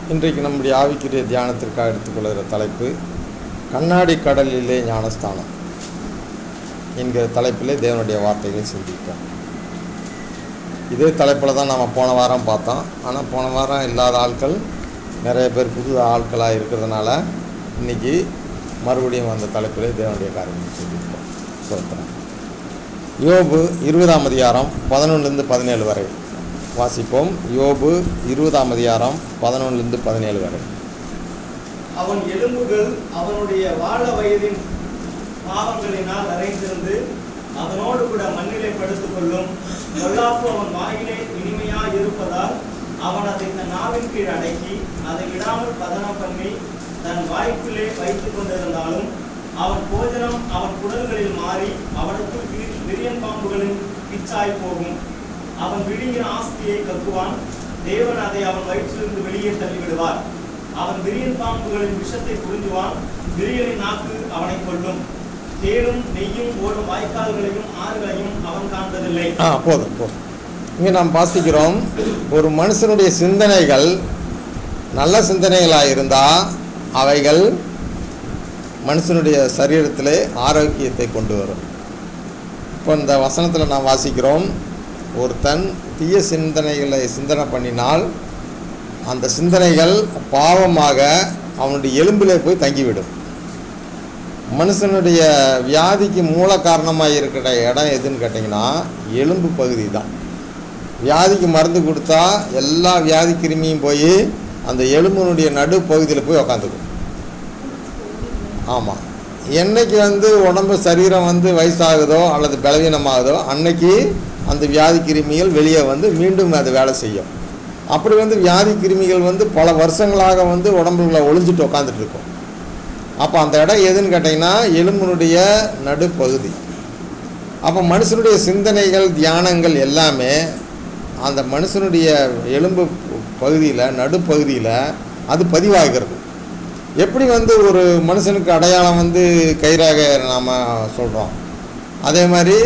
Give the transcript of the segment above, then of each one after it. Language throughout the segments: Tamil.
இன்றைக்கு நம்முடைய ஆவிக்குரிய தியானத்திற்காக எடுத்துக்கொள்கிற தலைப்பு கண்ணாடி கடலிலே ஞானஸ்தானம் என்கிற தலைப்பிலே தேவனுடைய வார்த்தைகளை சிந்திப்போம். இதே தலைப்பில் தான் நம்ம போன வாரம் பார்த்தோம். ஆனால் போன வாரம் இல்லாத ஆட்கள் நிறைய பேர் புது ஆட்களாக இருக்கிறதுனால இன்றைக்கி மறுபடியும் அந்த தலைப்பிலே தேவனுடைய காரியங்களை சிந்திப்போம். சொல்கிறேன். யோபு 20ஆம் அதிகாரம் 11-17 வரை வாசிப்போம். யோபு 20ஆம் அதிகாரம் 11-17 வரை. அவன் எலும்புகள் அவனுடைய வாழ வயதின் பாவங்களினால் நிறைந்திருந்து அதனோடு கூட மண்ணிலே படுத்துக் கொள்ளும். பொல்லாப்பு அவன் வாயிலே இனிமையாய் இருப்பதால் அவன் அதை தன் நாவின் கீழ் அடக்கி அதை விடாமல் பதனம் பண்ணி தன் வாய்க்குள்ளே வைத்துக் கொண்டிருந்தாலும் அவன் போஜனம் அவன் குடல்களில் மாறி அவனுக்கு விரியன் பாம்புகளின் பிச்சாய் போகும். அவன் விழுங்கின ஆஸ்தியை கக்குவான். தேவன் அதை அவன் வயிற்றிலிருந்து வெளியே தள்ளிவிடுவார். அவன் விரியன் பாம்புகளின் விஷத்தை புரிஞ்சுவான். விரியனின் நாக்கு அவனை கொல்லும். தேனும் நெய்யும் ஓடும் வாய்க்கால்களையும் ஆறுகளையும் அவன் காண்பதில்லை. போதும். இங்கே நாம் வாசிக்கிறோம், ஒரு மனுஷனுடைய சிந்தனைகள் நல்ல சிந்தனைகளாக இருந்தால் அவைகள் மனுஷனுடைய சரீரத்திலே ஆரோக்கியத்தை கொண்டு வரும். இப்போ இந்த வசனத்தில் நாம் வாசிக்கிறோம், ஒருத்தன் தீய சிந்தனைகளை சிந்தனை பண்ணினால் அந்த சிந்தனைகள் பாவமாக அவனுடைய எலும்பிலே போய் தங்கிவிடும். மனுஷனுடைய வியாதிக்கு மூல காரணமாக இருக்கிற இடம் எதுன்னு கேட்டிங்கன்னா எலும்பு பகுதி தான். வியாதிக்கு மருந்து கொடுத்தா எல்லா வியாதி கிருமியும் போய் அந்த எலும்பினுடைய நடு பகுதியில் போய் உக்காந்துக்கும். ஆமாம், என்னைக்கு உடம்பு சரீரம் வயசாகுதோ அல்லது பலவீனமாகுதோ அன்னைக்கு அந்த வியாதி கிருமிகள் வெளியே மீண்டும் அது வேலை செய்யும். அப்படி வியாதி கிருமிகள் பல வருஷங்களாக உடம்புல ஒளிஞ்சிட்டு உட்காந்துட்டு இருக்கும். அப்போ அந்த இடம் எதுன்னு கேட்டிங்கன்னா எலும்பினுடைய நடுப்பகுதி. அப்போ மனுஷனுடைய சிந்தனைகள் தியானங்கள் எல்லாமே அந்த மனுஷனுடைய எலும்பு பகுதியில் நடுப்பகுதியில் அது பதிவாகிறது. எப்படி ஒரு மனுஷனுக்கு அடையாளம் கயிறாக நாம் சொல்கிறோம், அதே மாதிரி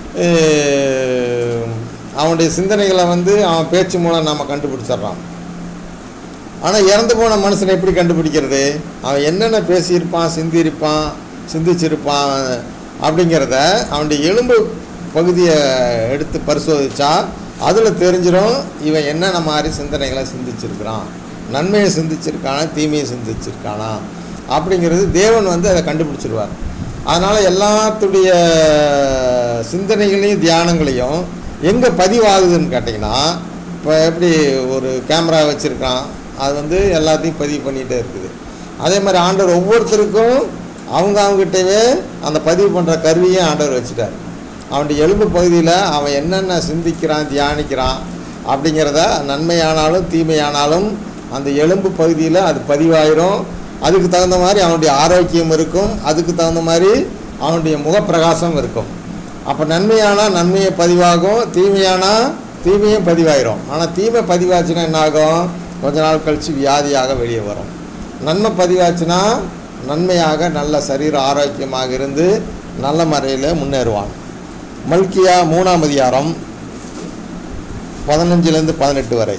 அவனுடைய சிந்தனைகளை அவன் பேச்சு மூலம் நாம் கண்டுபிடிச்சிட்றான். ஆனால் இறந்து போன மனுஷனை எப்படி கண்டுபிடிக்கிறது? அவன் என்னென்ன பேசியிருப்பான், சிந்திச்சிருப்பான் அப்படிங்கிறத அவனுடைய எலும்பு பகுதியை எடுத்து பரிசோதித்தா அதில் தெரிஞ்சிடும் இவன் என்னென்ன மாதிரி சிந்தனைகளை சிந்திச்சிருக்கிறான், நன்மையை சிந்திச்சிருக்கானா தீமையை சிந்திச்சிருக்கானா அப்படிங்கிறது தேவன் அதை கண்டுபிடிச்சிருவார். அதனால் எல்லாத்துடைய சிந்தனைகளையும் தியானங்களையும் எங்கே பதிவாகுதுன்னு கேட்டிங்கன்னா, இப்போ எப்படி ஒரு கேமரா வச்சுருக்கான், அது எல்லாத்தையும் பதிவு பண்ணிகிட்டே இருக்குது. அதே மாதிரி ஆண்டவர் ஒவ்வொருத்தருக்கும் அவங்ககிட்டவே அந்த பதிவு பண்ணுற கருவியும் ஆண்டவர் வச்சுட்டார். அவனுடைய எலும்பு பகுதியில் அவன் என்னென்ன சிந்திக்கிறான், தியானிக்கிறான் அப்படிங்கிறத நன்மையானாலும் தீமையானாலும் அந்த எலும்பு பகுதியில் அது பதிவாயிரும். அதுக்கு தகுந்த மாதிரி அவனுடைய ஆரோக்கியம் இருக்கும், அதுக்கு தகுந்த மாதிரி அவனுடைய முகப்பிரகாசம் இருக்கும். அப்போ நன்மையானால் நன்மையை பதிவாகும், தீமையானால் தீமையும் பதிவாயிரும். ஆனால் தீமை பதிவாச்சுன்னா என்ன ஆகும்? கொஞ்ச நாள் கழித்து வியாதியாக வெளியே வரும். நன்மை பதிவாச்சுன்னா நன்மையாக நல்ல சரீர ஆரோக்கியமாக இருந்து நல்ல முறையில் முன்னேறுவான். மல்கியா 3ஆம் அதிகாரம் 15-18 வரை.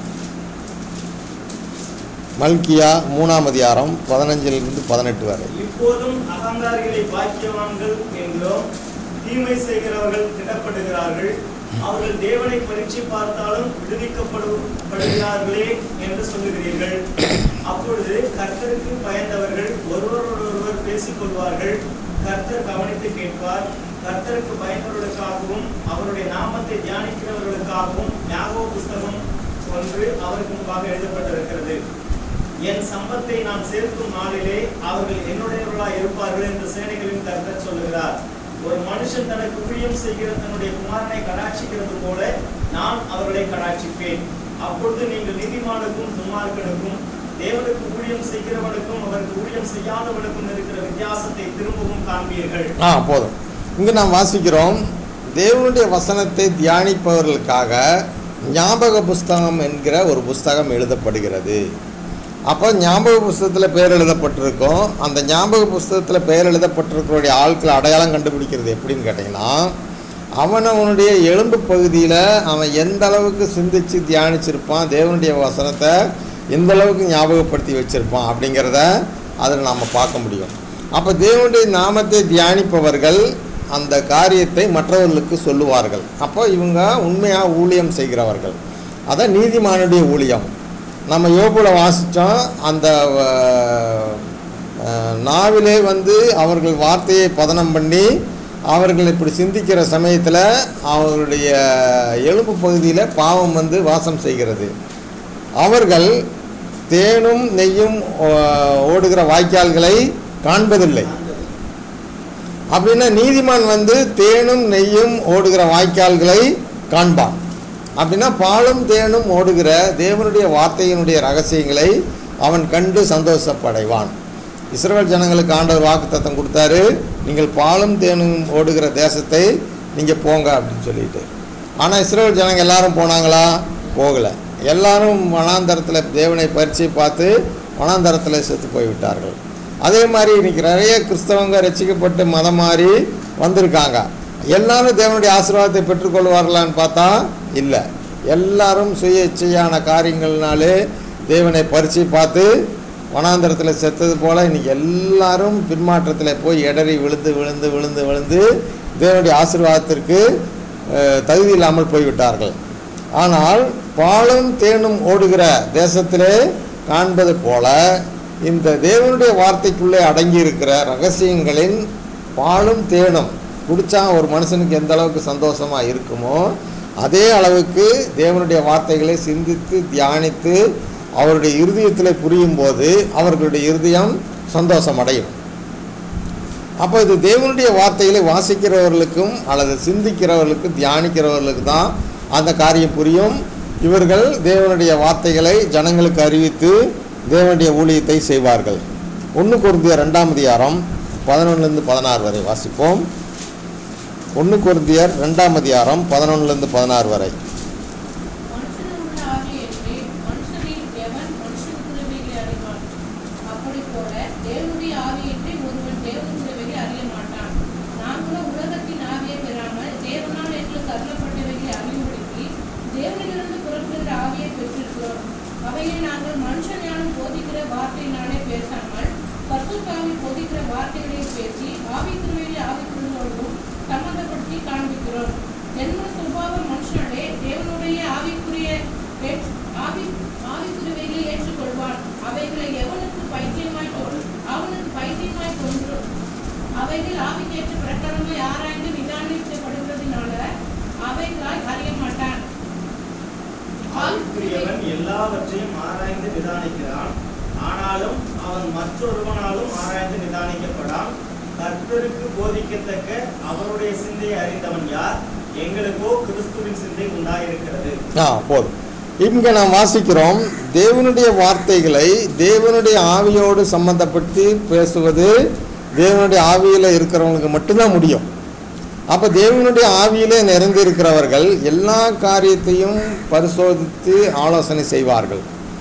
மல்கியா 3ஆம் அதிகாரம் 15-18 வரை. இப்போதும் அகங்காரிகளை பாக்கியவான்கள் என்றும் தீமை செய்கிறவர்கள் திடப்படுகிறார்கள். அவர்கள் தேவனை பரீட்சை பார்த்தாலும் விடுவிக்கப்படுகிறார்களே என்று சொல்லுகிறீர்கள். அப்பொழுது கர்த்தருக்கு பயந்தவர்கள் ஒருவரோடொருவர் பேசிக் கொள்வார்கள். கர்த்தர் கவனித்து கேட்பார். கர்த்தருக்கு பயந்தவர்களுக்காகவும் அவருடைய நாமத்தை தியானிக்கிறவர்களுக்காகவும் யாக்கோபு புஸ்தகம் 1 அவருக்கு முன்பாக எழுதப்பட்டிருக்கிறது. என் சம்பத்தை நான் சேர்க்கும் நாளிலே அவர்கள் என்னுடையவர்களாய் இருப்பார்கள் என்று சேனைகளின் கர்த்தர் சொல்லுகிறார். ஒரு மனுஷன் தனக்கு ஊழியம் செய்கிற தன்னுடைய குமாரனை கடாட்சிக்கிறது போல நான் அவர்களை கடாட்சிப்பேன். அப்பொழுது நீங்கள் நீதிமானுக்கும் துன்மார்க்கனுக்கும் தேவனுக்கு ஊழியம் செய்கிறவனுக்கும் அவருக்கு ஊழியம் செய்யாதவனுக்கும் இருக்கிற வித்தியாசத்தை திரும்பவும் காண்பீர்கள். போதும். இங்கு நாம் வாசிக்கிறோம், தேவனுடைய வசனத்தை தியானிப்பவர்களுக்காக ஞாபக புஸ்தகம் என்கிற ஒரு புஸ்தகம் எழுதப்படுகிறது. அப்போ ஞாபக புஸ்தகத்தில் பெயர் எழுதப்பட்டிருக்கும். அந்த ஞாபக புஸ்தகத்தில் பெயர் எழுதப்பட்டிருக்கிறோடைய ஆட்களை அடையாளம் கண்டுபிடிக்கிறது எப்படின்னு கேட்டிங்கன்னா, அவனுடைய எலும்பு பகுதியில் அவன் எந்த அளவுக்கு சிந்தித்து தியானிச்சிருப்பான், தேவனுடைய வசனத்தை எந்த அளவுக்கு ஞாபகப்படுத்தி வச்சுருப்பான் அப்படிங்கிறத அதில் நாம் பார்க்க முடியும். அப்போ தேவனுடைய நாமத்தை தியானிப்பவர்கள் அந்த காரியத்தை மற்றவர்களுக்கு சொல்லுவார்கள். அப்போ இவங்க உண்மையாக ஊழியம் செய்கிறவர்கள். அதான் நீதிமானுடைய ஊழியம். நம்ம யோபுல வாசித்தோம், அந்த நாவிலே அவர்கள் வார்த்தையை பதனம் பண்ணி அவர்கள் இப்படி சிந்திக்கிற சமயத்தில் அவர்களுடைய எலும்பு பகுதியில் பாவம் வாசம் செய்கிறது. அவர்கள் தேனும் நெய்யும் ஓடுகிற வாய்க்கால்களை காண்பதில்லை. அப்படின்னா நீதிமான் தேனும் நெய்யும் ஓடுகிற வாய்க்கால்களை காண்பான். அப்படின்னா பாலும் தேனும் ஓடுகிற தேவனுடைய வார்த்தையினுடைய ரகசியங்களை அவன் கண்டு சந்தோஷப்படைவான். இஸ்ரவேல் ஜனங்களுக்கு ஆண்டவர் வாக்குத்தத்தம் கொடுத்தாரு, நீங்கள் பாலும் தேனும் ஓடுகிற தேசத்தை நீங்கள் போங்க அப்படின்னு சொல்லிட்டு. ஆனால் இஸ்ரவேல் ஜனங்கள் எல்லாரும் போனாங்களா? போகலை. எல்லாரும் வனாந்தரத்தில் தேவனை பரிச்சை பார்த்து வனாந்தரத்தில் செத்து போய்விட்டார்கள். அதே மாதிரி இன்றைக்கி நிறைய கிறிஸ்தவங்க ரட்சிக்கப்பட்டு மதம் மாறி வந்திருக்காங்க. எல்லாரும் தேவனுடைய ஆசீர்வாதத்தை பெற்றுக்கொள்வார்களான்னு பார்த்தா இல்லை. எல்லாரும் சுய இச்சையான காரியங்கள்னாலே தேவனை பரிச்சை பார்த்து வனாந்தரத்தில் செத்தது போல் இன்றைக்கி எல்லாரும் பின்மாற்றத்தில் போய் இடறி விழுந்து விழுந்து விழுந்து விழுந்து தேவனுடைய ஆசீர்வாதத்திற்கு தகுதி இல்லாமல் போய்விட்டார்கள். ஆனால் பாலும் தேனும் ஓடுகிற தேசத்திலே காண்பது போல இந்த தேவனுடைய வார்த்தைக்குள்ளே அடங்கி இருக்கிற ரகசியங்களின் பாலும் தேனும் குடித்தா ஒரு மனுஷனுக்கு எந்த அளவுக்கு சந்தோஷமாக இருக்குமோ அதே அளவுக்கு தேவனுடைய வார்த்தைகளை சிந்தித்து தியானித்து அவருடைய இருதயத்தில் புரியும் போது அவர்களுடைய இருதயம் சந்தோஷம் அடையும். அப்போ இது தேவனுடைய வார்த்தைகளை வாசிக்கிறவர்களுக்கும் அல்லது சிந்திக்கிறவர்களுக்கும் தியானிக்கிறவர்களுக்கு தான் அந்த காரியம் புரியும். இவர்கள் தேவனுடைய வார்த்தைகளை ஜனங்களுக்கு அறிவித்து தேவனுடைய ஊழியத்தை செய்வார்கள். 1 கொரிந்தியர் 2ஆம் அதிகாரம் 11-16 வரை வாசிப்போம். 1 கொரிந்தியர் 2ஆம் அதிகாரம் 11-16 வரை. எல்லாவற்றையும் ஆராய்ந்து நிதானிக்கிறான், ஆனாலும் அவன் மற்றொருவனாலும் ஆராய்ந்து நிதானிக்கப்படான். கர்த்தருக்கு போதிக்கத்தக்க அவருடைய சிந்தையை அறிந்தவன் யார்? எங்களுக்கோ கிறிஸ்துவின் சிந்தை உண்டாயிருக்கிறது. போதும். இங்கே நாம் வாசிக்கிறோம், தேவனுடைய வார்த்தைகளை தேவனுடைய ஆவியோடு சம்பந்தப்படுத்தி பேசுவது தேவனுடைய ஆவியில் இருக்கிறவங்களுக்கு மட்டும்தான் முடியும். அப்போ தேவனுடைய ஆவியிலே நிறைந்திருக்கிறவர்கள் எல்லா காரியத்தையும் பரிசோதித்து ஆலோசனை செய்வார்கள்.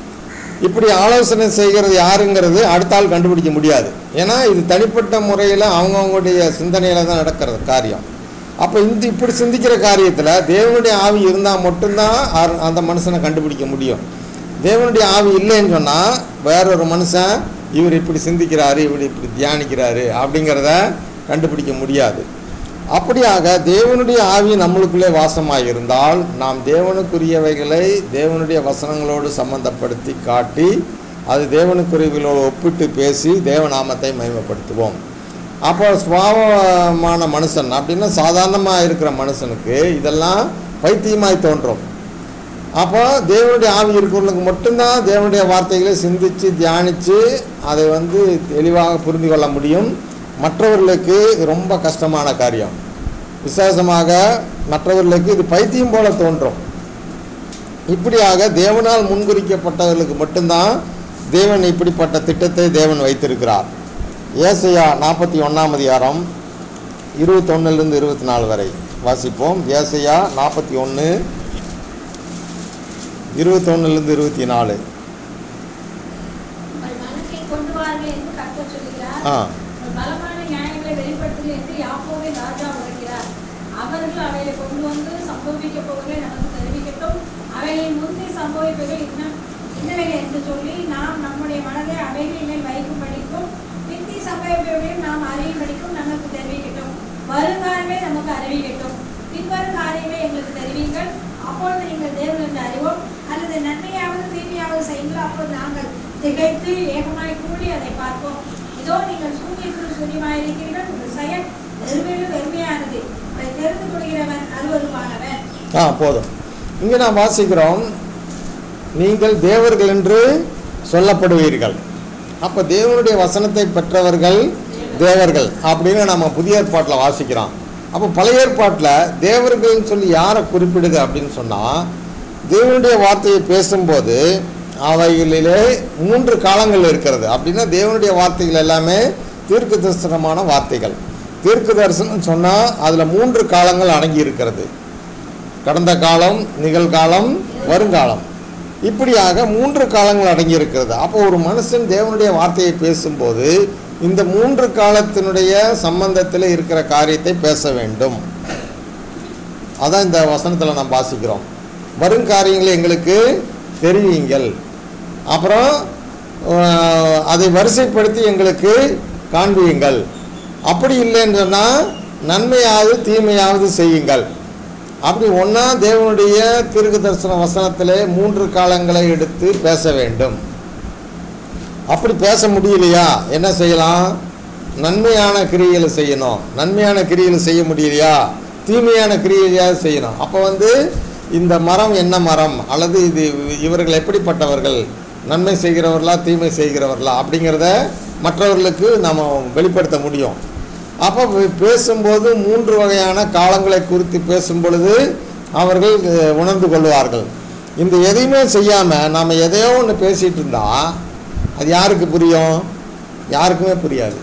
இப்படி ஆலோசனை செய்கிறது யாருங்கிறது அடுத்த ஆள் கண்டுபிடிக்க முடியாது. ஏன்னா இது தனிப்பட்ட முறையில் அவங்கவுங்களுடைய சிந்தனையில் தான் நடக்கிறது காரியம். அப்போ இப்படி சிந்திக்கிற காரியத்தில் தேவனுடைய ஆவி இருந்தால் மட்டும்தான் அந்த மனுஷனை கண்டுபிடிக்க முடியும். தேவனுடைய ஆவி இல்லைன்னு சொன்னால் வேறொரு மனுஷன் இவர் இப்படி சிந்திக்கிறாரு, இவர் இப்படி தியானிக்கிறாரு அப்படிங்கிறத கண்டுபிடிக்க முடியாது. அப்படியாக தேவனுடைய ஆவி நம்மளுக்குள்ளே வாசமாக இருந்தால் நாம் தேவனுக்குரியவைகளை தேவனுடைய வசனங்களோடு சம்பந்தப்படுத்தி காட்டி அது தேவனுக்குரியவைகளோடு ஒப்பிட்டு பேசி தேவநாமத்தை மகிமைப்படுத்துவோம். அப்போ சுபாவமான மனுஷன் அப்படின்னா சாதாரணமாக இருக்கிற மனுஷனுக்கு இதெல்லாம் பைத்தியமாய் தோன்றும். அப்போ தேவனுடைய ஆவி இருக்கிறவங்களுக்கு மட்டும்தான் தேவனுடைய வார்த்தைகளை சிந்தித்து தியானித்து அதை தெளிவாக புரிந்து கொள்ள முடியும். மற்றவர்களுக்கு ரொம்ப கஷ்டமான காரியம். விசேஷமாக மற்றவர்களுக்கு இது பைத்தியம் போல தோன்றும். இப்படியாக தேவனால் முன்குறிக்கப்பட்டவர்களுக்கு மட்டும்தான் தேவன் இப்படிப்பட்ட திட்டத்தை தேவன் வைத்திருக்கிறார். ஏசாயா 41ஆம் அதிகாரம் 21-24 வரை வாசிப்போம். ஏசாயா 41 21-24. பலமான நியாயங்களை வெளிப்படுத்துங்கள் என்று யாக்கோபின் ராஜா உரைக்கிறார். அவர்கள் அவைகளை கொண்டு வந்து சம்பவிக்க போவதை நமக்கு தெரிவிக்கட்டும். அவைகளின் முந்தைய சம்பவிப்புகள் இன்னவைகள் என்று சொல்லி நாம் நம்முடைய மனதை அவைகளின் மேல் வைக்கும்படிக்கும் பிந்தி சம்பவிப்பவையும் நாம் அறியும்படிக்கும் நமக்கு தெரிவிக்கட்டும். வருங்காலமே நமக்கு அறிவிக்கட்டும். பின்வரும் காரியங்களை எங்களுக்கு தெரிவிங்கள். அப்பொழுது நீங்கள் தேவன் என்று அறிவோம். அல்லது நன்மையாவது தீமையாவது செய்யுங்கள். அப்பொழுது நாங்கள் திகைத்து ஏகமாய் கூடி அதை பார்ப்போம். இதோ நீங்கள் சூரியத்தில் சூரியமாயிருக்கிறீர்கள். உங்கள் செயல் வெறுமையிலும் வெறுமையானது. அதை தெரிந்து கொள்கிறவன் அருவருமானவன். போதும். இங்கே நாம் வாசிக்கிறோம், நீங்கள் தேவர்கள் என்று சொல்லப்படுவீர்கள். அப்போ தேவனுடைய வசனத்தை பெற்றவர்கள் தேவர்கள் அப்படின்னு நம்ம புதிய ஏற்பாட்டில் வாசிக்கிறோம். அப்போ பழைய ஏற்பாட்டில் தேவர்கள்னு சொல்லி யாரை குறிப்பிடுது அப்படின்னு சொன்னால், தேவனுடைய வார்த்தையை பேசும்போது அவைகளிலே 3 காலங்கள் இருக்கிறது. அப்படின்னா தேவனுடைய வார்த்தைகள் எல்லாமே தீர்க்க தரிசனமான வார்த்தைகள். தீர்க்க தரிசனம் சொன்னால் அதில் 3 காலங்கள் அடங்கி இருக்கிறது. கடந்த காலம், நிகழ்காலம், வருங்காலம், இப்படியாக 3 காலங்கள் அடங்கி இருக்கிறது. அப்போ ஒரு மனுஷன் தேவனுடைய வார்த்தையை பேசும்போது இந்த 3 காலத்தினுடைய சம்பந்தத்தில் இருக்கிற காரியத்தை பேச வேண்டும். அதான் இந்த வசனத்தில் நாம் வாசிக்கிறோம். வருங்காரியங்களை எங்களுக்கு தெரிவியுங்கள், அப்புறம் அதை வரிசைப்படுத்தி எங்களுக்கு காண்பியுங்கள். அப்படி இல்லைன்னு சொன்னால் நன்மையாவது தீமையாவது செய்யுங்கள். அப்படி ஒன்றா தேவனுடைய தீர்க்க தரிசன வசனத்திலே 3 காலங்களை எடுத்து பேச வேண்டும். அப்படி பேச முடியலையா என்ன செய்யலாம்? நன்மையான கிரியைகளை செய்யணும். நன்மையான கிரியைகளை செய்ய முடியலையா தீமையான கிரியையாக செய்யணும். அப்போ இந்த மரம் என்ன மரம், அல்லது இவர்கள் எப்படிப்பட்டவர்கள், நன்மை செய்கிறவர்களா தீமை செய்கிறவர்களா அப்படிங்கிறத மற்றவர்களுக்கு நம்ம வெளிப்படுத்த முடியும். அப்போ பேசும்போது 3 வகையான காலங்களை குறித்து பேசும் பொழுது அவர்கள் உணர்ந்து கொள்வார்கள். இந்த எதையுமே செய்யாமல் நாம் எதையோ ஒன்று பேசிகிட்டு இருந்தால் அது யாருக்கு புரியும்? யாருக்குமே புரியாது.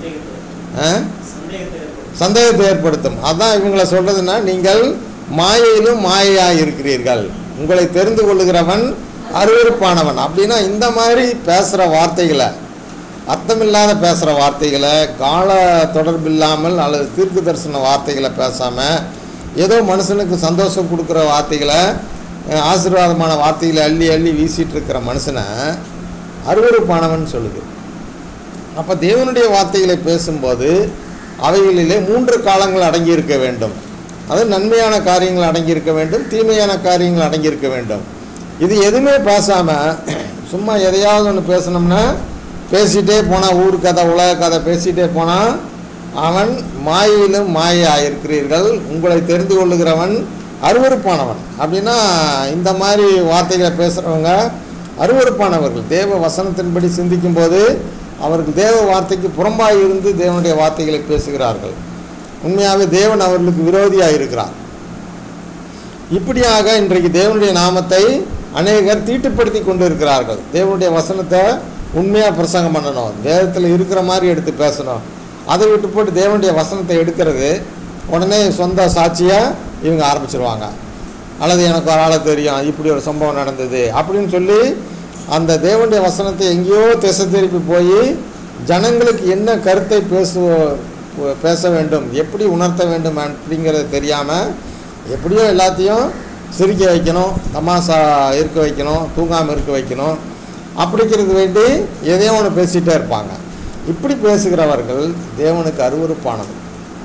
சந்தேகத்தை ஏற்படுத்தும். அதுதான் இவங்களை சொல்கிறதுனா, நீங்கள் மாயையிலும் மாயையாக இருக்கிறீர்கள், உங்களை தெரிந்து கொள்ளுகிறவன் அருவருப்பானவன். அப்படின்னா இந்த மாதிரி பேசுகிற வார்த்தைகளை, அர்த்தமில்லாத பேசுகிற வார்த்தைகளை, கால தொடர்பில்லாமல் அல்லது தீர்க்க தரிசன வார்த்தைகளை பேசாமல் ஏதோ மனுஷனுக்கு சந்தோஷம் கொடுக்குற வார்த்தைகளை, ஆசீர்வாதமான வார்த்தைகளை அள்ளி அள்ளி வீசிட்டு இருக்கிற மனுஷனை அருவருப்பானவன் சொல்லுது. அப்போ தேவனுடைய வார்த்தைகளை பேசும்போது அவைகளிலே 3 காலங்கள் அடங்கியிருக்க வேண்டும். அது நன்மையான காரியங்கள் அடங்கியிருக்க வேண்டும், தீமையான காரியங்கள் அடங்கியிருக்க வேண்டும். இது எதுவுமே பேசாமல் சும்மா எதையாவது ஒன்று பேசணும்னா பேசிகிட்டே போனால், ஊர் கதை உலக கதை பேசிகிட்டே போனால் அவன் மாயையிலும் மாயையாக இருக்கிறீர்கள், உங்களை தெரிந்து கொள்ளுகிறவன் அருவருப்பானவன். அப்படின்னா இந்த மாதிரி வார்த்தைகளை பேசுகிறவங்க அருவருப்பானவர்கள். தேவ வசனத்தின்படி சிந்திக்கும்போது அவர்கள் தேவ வார்த்தைக்கு புறம்பாக இருந்து தேவனுடைய வார்த்தைகளை பேசுகிறார்கள். உண்மையாகவே தேவன் அவர்களுக்கு விரோதியாக இருக்கிறார். இப்படியாக இன்றைக்கு தேவனுடைய நாமத்தை அநேகர் தீட்டுப்படுத்தி கொண்டு இருக்கிறார்கள். தேவனுடைய வசனத்தை உண்மையாக பிரசங்கம் பண்ணணும், வேதத்தில் இருக்கிற மாதிரி எடுத்து பேசணும். அதை விட்டு போட்டு தேவனுடைய வசனத்தை எடுக்கிறது உடனே சொந்த சாட்சியாக இவங்க ஆரம்பிச்சிருவாங்க. அல்லது எனக்கு ஒரு ஆளை தெரியும், இப்படி ஒரு சம்பவம் நடந்தது அப்படின்னு சொல்லி அந்த தேவனுடைய வசனத்தை எங்கேயோ திசை திருப்பி போய் ஜனங்களுக்கு என்ன கருத்தை பேச வேண்டும், எப்படி உணர்த்த வேண்டும் அப்படிங்கிறது தெரியாமல் எப்படியோ எல்லாத்தையும் சிரிக்க வைக்கணும், தமாசா இருக்க வைக்கணும், தூங்காமல் இருக்க வைக்கணும், அப்படிங்கிறது வேண்டி எதையோ ஒன்று பேசிகிட்டே இருப்பாங்க. இப்படி பேசுகிறவர்கள் தேவனுக்கு அருவருப்பானவர்கள்.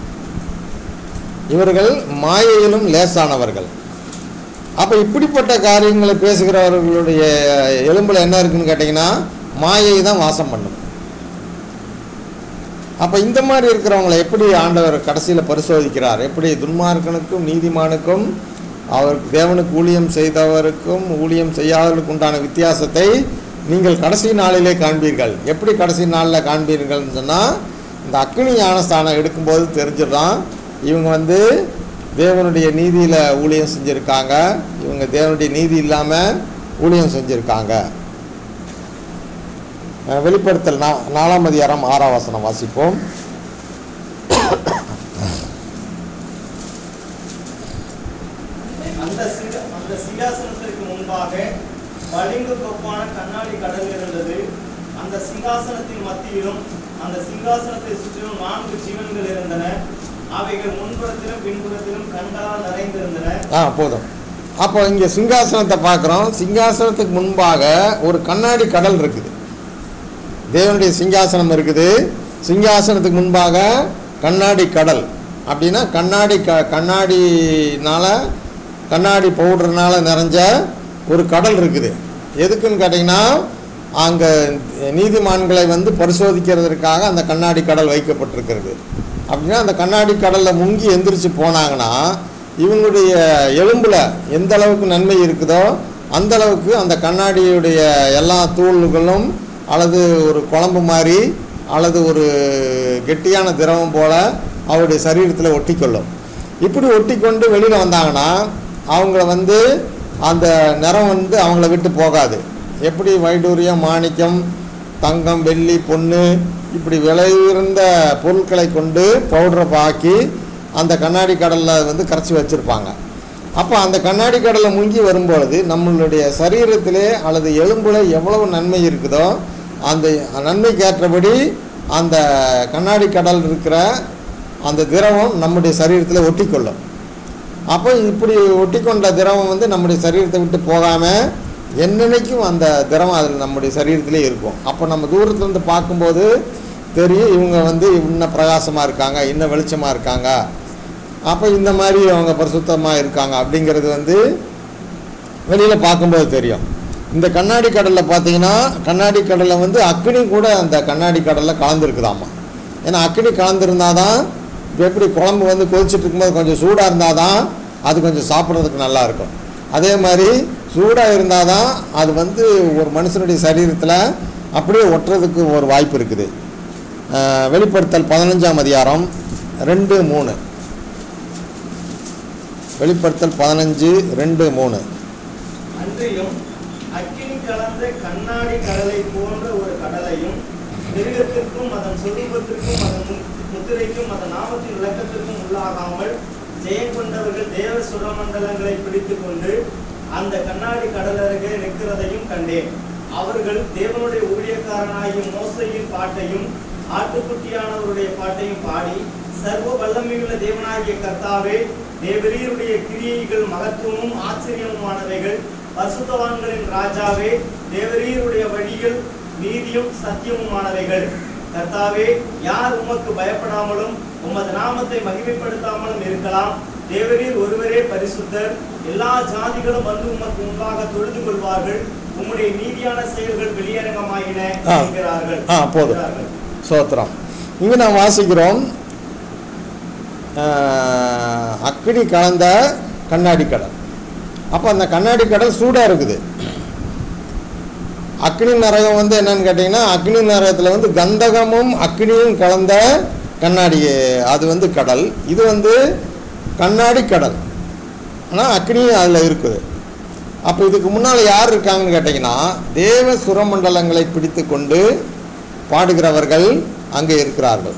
இவர்கள் மாயையிலும் லேசானவர்கள். அப்போ இப்படிப்பட்ட காரியங்களை பேசுகிறவர்களுடைய எலும்பில் என்ன இருக்குன்னு கேட்டிங்கன்னா மாயை தான் வாசம் பண்ணும். அப்போ இந்த மாதிரி இருக்கிறவங்களை எப்படி ஆண்டவர் கடைசியில் பரிசோதிக்கிறார்? எப்படி துன்மார்க்கனுக்கும் நீதிமானுக்கும், அவர் தேவனுக்கு ஊழியம் செய்தவருக்கும் ஊழியம் செய்யாதவர்களுக்கு உண்டான வித்தியாசத்தை நீங்கள் கடைசி நாளிலே காண்பீர்கள். எப்படி கடைசி நாளில் காண்பீர்கள்னு சொன்னால், இந்த அக்னி ஞானஸ்தானம் எடுக்கும்போது தெரிஞ்சிடலாம் இவங்க தேவனுடைய நீதியில் ஊழியம் செஞ்சுருக்காங்க, இவங்க தேவனுடைய நீதி இல்லாமல் ஊழியம் செஞ்சுருக்காங்க. வெளிப்படுத்தல் 4ஆம் அதிகாரம் 6ஆம் வசனம் வாசிப்போம். அந்த சிங்காசனத்திற்கு முன்பாக பளிங்கு கொப்பான கண்ணாடி கடல் இருந்தது. அந்த சிங்காசனத்தின் மத்தியிலும் அந்த சிங்காசனத்தை சுற்றிலும் 4 ஜீவன்கள் இருந்தன. அவைகள் முன்புறத்திலும் பின்புறத்திலும் கண்களால் நிறைந்திருந்தன. போதும். அப்போ இங்கே சிங்காசனத்தை பார்க்குறோம். சிங்காசனத்துக்கு முன்பாக ஒரு கண்ணாடி கடல் இருக்குது. தேவனுடைய சிங்காசனம் இருக்குது, சிங்காசனத்துக்கு முன்பாக கண்ணாடி கடல். அப்படின்னா கண்ணாடி பவுடர்னால நிறைஞ்ச ஒரு கடல் இருக்குது. எதுக்குன்னு கேட்டிங்கன்னா, அங்கே நீதிமான்களை வந்து பரிசோதிக்கிறதுக்காக அந்த கண்ணாடி கடல் வைக்கப்பட்டிருக்கிறது. அப்படின்னா அந்த கண்ணாடி கடலில் முங்கி எந்திரிச்சு போனாங்கன்னா இவங்களுடைய எலும்பில் எந்த அளவுக்கு நன்மை இருக்குதோ அந்த அளவுக்கு அந்த கண்ணாடியுடைய எல்லா தூள்களும் அல்லது ஒரு குழம்பு மாதிரி அல்லது ஒரு கெட்டியான திரவம் போல் அவருடைய சரீரத்தில் ஒட்டிக்கொள்ளும். இப்படி ஒட்டி கொண்டு வெளியில் வந்தாங்கன்னா அவங்கள வந்து அந்த நிறம் வந்து அவங்கள விட்டு போகாது. எப்படி வைடூரியம், மாணிக்கம், தங்கம், வெள்ளி, பொண்ணு இப்படி விலை உயர்ந்த பொருட்களை கொண்டு பவுடரை ஆக்கி அந்த கண்ணாடி கடலில் வந்து கரைச்சி வச்சுருப்பாங்க. அப்போ அந்த கண்ணாடி கடலில் முங்கி வரும்பொழுது நம்மளுடைய சரீரத்திலே அல்லது எலும்பில் எவ்வளவு நன்மை இருக்குதோ அந்த நன்மைக்கு ஏற்றபடி அந்த கண்ணாடி கடல் இருக்கிற அந்த திரவம் நம்முடைய சரீரத்தில் ஒட்டிக்கொள்ளும். அப்போ இப்படி ஒட்டிக்கொண்ட திரவம் வந்து நம்முடைய சரீரத்தை விட்டு போகாமல் என்னன்னைக்கும் அந்த திரவம் அதில் நம்முடைய சரீரத்திலே இருக்கும். அப்போ நம்ம தூரத்துலேருந்து பார்க்கும்போது தெரியும் இவங்க வந்து இன்னும் பிரகாசமாக இருக்காங்க, இன்னும் வெளிச்சமாக இருக்காங்க, அப்போ இந்த மாதிரி அவங்க பரிசுத்தமாக இருக்காங்க அப்படிங்கிறது வந்து வெளியில் பார்க்கும்போது தெரியும். இந்த கண்ணாடி கடலில் பார்த்தீங்கன்னா கண்ணாடி கடலில் வந்து அக்னி கூட அந்த கண்ணாடி கடலில் கலந்துருக்குதாம்மா. ஏன்னா அக்னி கலந்துருந்தால் தான் எப்படி குழம்பு வந்து கொதிச்சுட்டு இருக்கும்போது கொஞ்சம் சூடாக இருந்தால் தான் அது கொஞ்சம் சாப்பிட்றதுக்கு நல்லாயிருக்கும். அதே மாதிரி சூடாக இருந்தால் தான் அது வந்து ஒரு மனுஷனுடைய சரீரத்தில் அப்படியே ஒட்டுறதுக்கு ஒரு வாய்ப்பு இருக்குது. வெளிப்படுத்தல் 15ஆம் அதிகாரம் 2:3. வெளிப்படுத்தல் 15:2-3. அன்றையும் அக்கினி கலந்த கண்ணாடி கடலை போன்ற ஒரு கடலையும் மிருகத்திற்கும் அதன் சொரூபத்திற்கும் அதன் முத்திரைக்கும் அதன் நாமத்தின் விளக்கத்திற்கும் உள்ளாகாமல் ஜெயம் கொண்டவர்கள் தேவ சுரமண்டலங்களை பிடித்துக் கொண்டு அந்த கண்ணாடி கடல் அருகே நிற்கிறதையும் கண்டேன். அவர்கள் தேவனுடைய ஊழியக்காரனாகிய மோசையின் பாட்டையும் ஆட்டுக்குட்டியானவருடைய பாட்டையும் பாடி, சர்வ வல்லமையுள்ள தேவனாகிய கர்த்தாவே, தேவரீருடைய கிரியைகள் மகத்துவமும் ஆச்சரியமுமானவைகள், பரிசுத்தவான்களின் ராஜாவே, தேவரீருடைய வழிகள் நீதியும் சத்தியமுமானவைகள். கர்த்தாவே, யார் உமக்கு பயப்படாமலும் உமது நாமத்தை மகிமைப்படுத்தாமலும் இருக்கலாம்? தேவரீர் ஒருவரே பரிசுத்தர். எல்லா ஜாதிகளும் வந்து உமக்கு முன்பாக தொழுது கொள்வார்கள். உம்முடைய நீதியான செயல்கள் வெளியரங்கமாயின என்கிறார்கள். போதும், சோத்திரம். இங்கு நாம் வாசிக்கிறோம் அக்கினி கலந்த கண்ணாடி கடல். அப்போ அந்த கண்ணாடி கடல் சூடாக இருக்குது. அக்னி நரகம் வந்து என்னன்னு கேட்டிங்கன்னா, அக்னி நரகத்தில் வந்து கந்தகமும் அக்னியும் கலந்த கண்ணாடி அது வந்து கடல். இது வந்து கண்ணாடி கடல், ஆனால் அக்னியும் அதில் இருக்குது. அப்போ இதுக்கு முன்னால் யார் இருக்காங்கன்னு கேட்டிங்கன்னா, தேவ சுரமண்டலங்களை பிடித்து கொண்டு பாடுகிறவர்கள் அங்கே இருக்கிறார்கள்.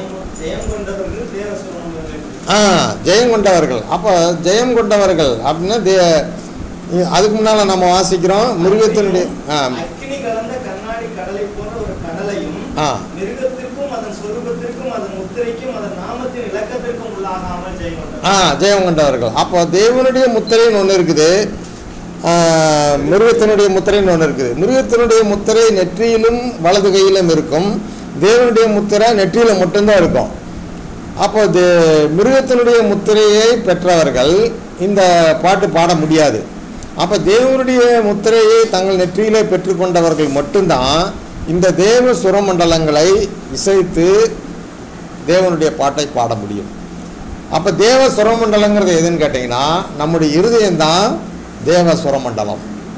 ஜெயம் கொண்டவர்கள். அப்போ ஜெயம் கொண்டவர்கள் அப்படின்னா அதுக்கு முன்னால் நம்ம வாசிக்கிறோம் மிருகத்தினுடைய அக்கினி கலந்த கண்ணாடி கடலை போன்ற ஒரு கடலையும் மிருகத்திற்கும் அதன் சொரூபத்திற்கும் அதன் முத்திரைக்கும் அதன் நாமத்தின் இலக்கத்திற்கும் உள்ளாகாமல் ஜெயம் கொண்டவர்கள். அப்போ தேவனுடைய முத்திரைன்னு ஒன்று இருக்குது, மிருகத்தினுடைய முத்திரைன்னு ஒன்று இருக்குது. மிருகத்தினுடைய முத்திரை நெற்றியிலும் வலது கையிலும் இருக்கும், தேவனுடைய முத்திரை நெற்றியில் மட்டும்தான் இருக்கும். அப்போ மிருகத்தினுடைய முத்திரையை பெற்றவர்கள் இந்த பாட்டு பாட முடியாது. அப்போ தேவனுடைய முத்திரையை தங்கள் நெற்றியிலே பெற்றுக்கொண்டவர்கள் மட்டும்தான் இந்த தேவ சுரமண்டலங்களை இசைத்து தேவனுடைய பாட்டை பாட முடியும். அப்போ தேவ சுரமண்டலங்கிறது எதுன்னு கேட்டிங்கன்னா, நம்முடைய இருதயம்தான் தேவ சுரமண்டலம்.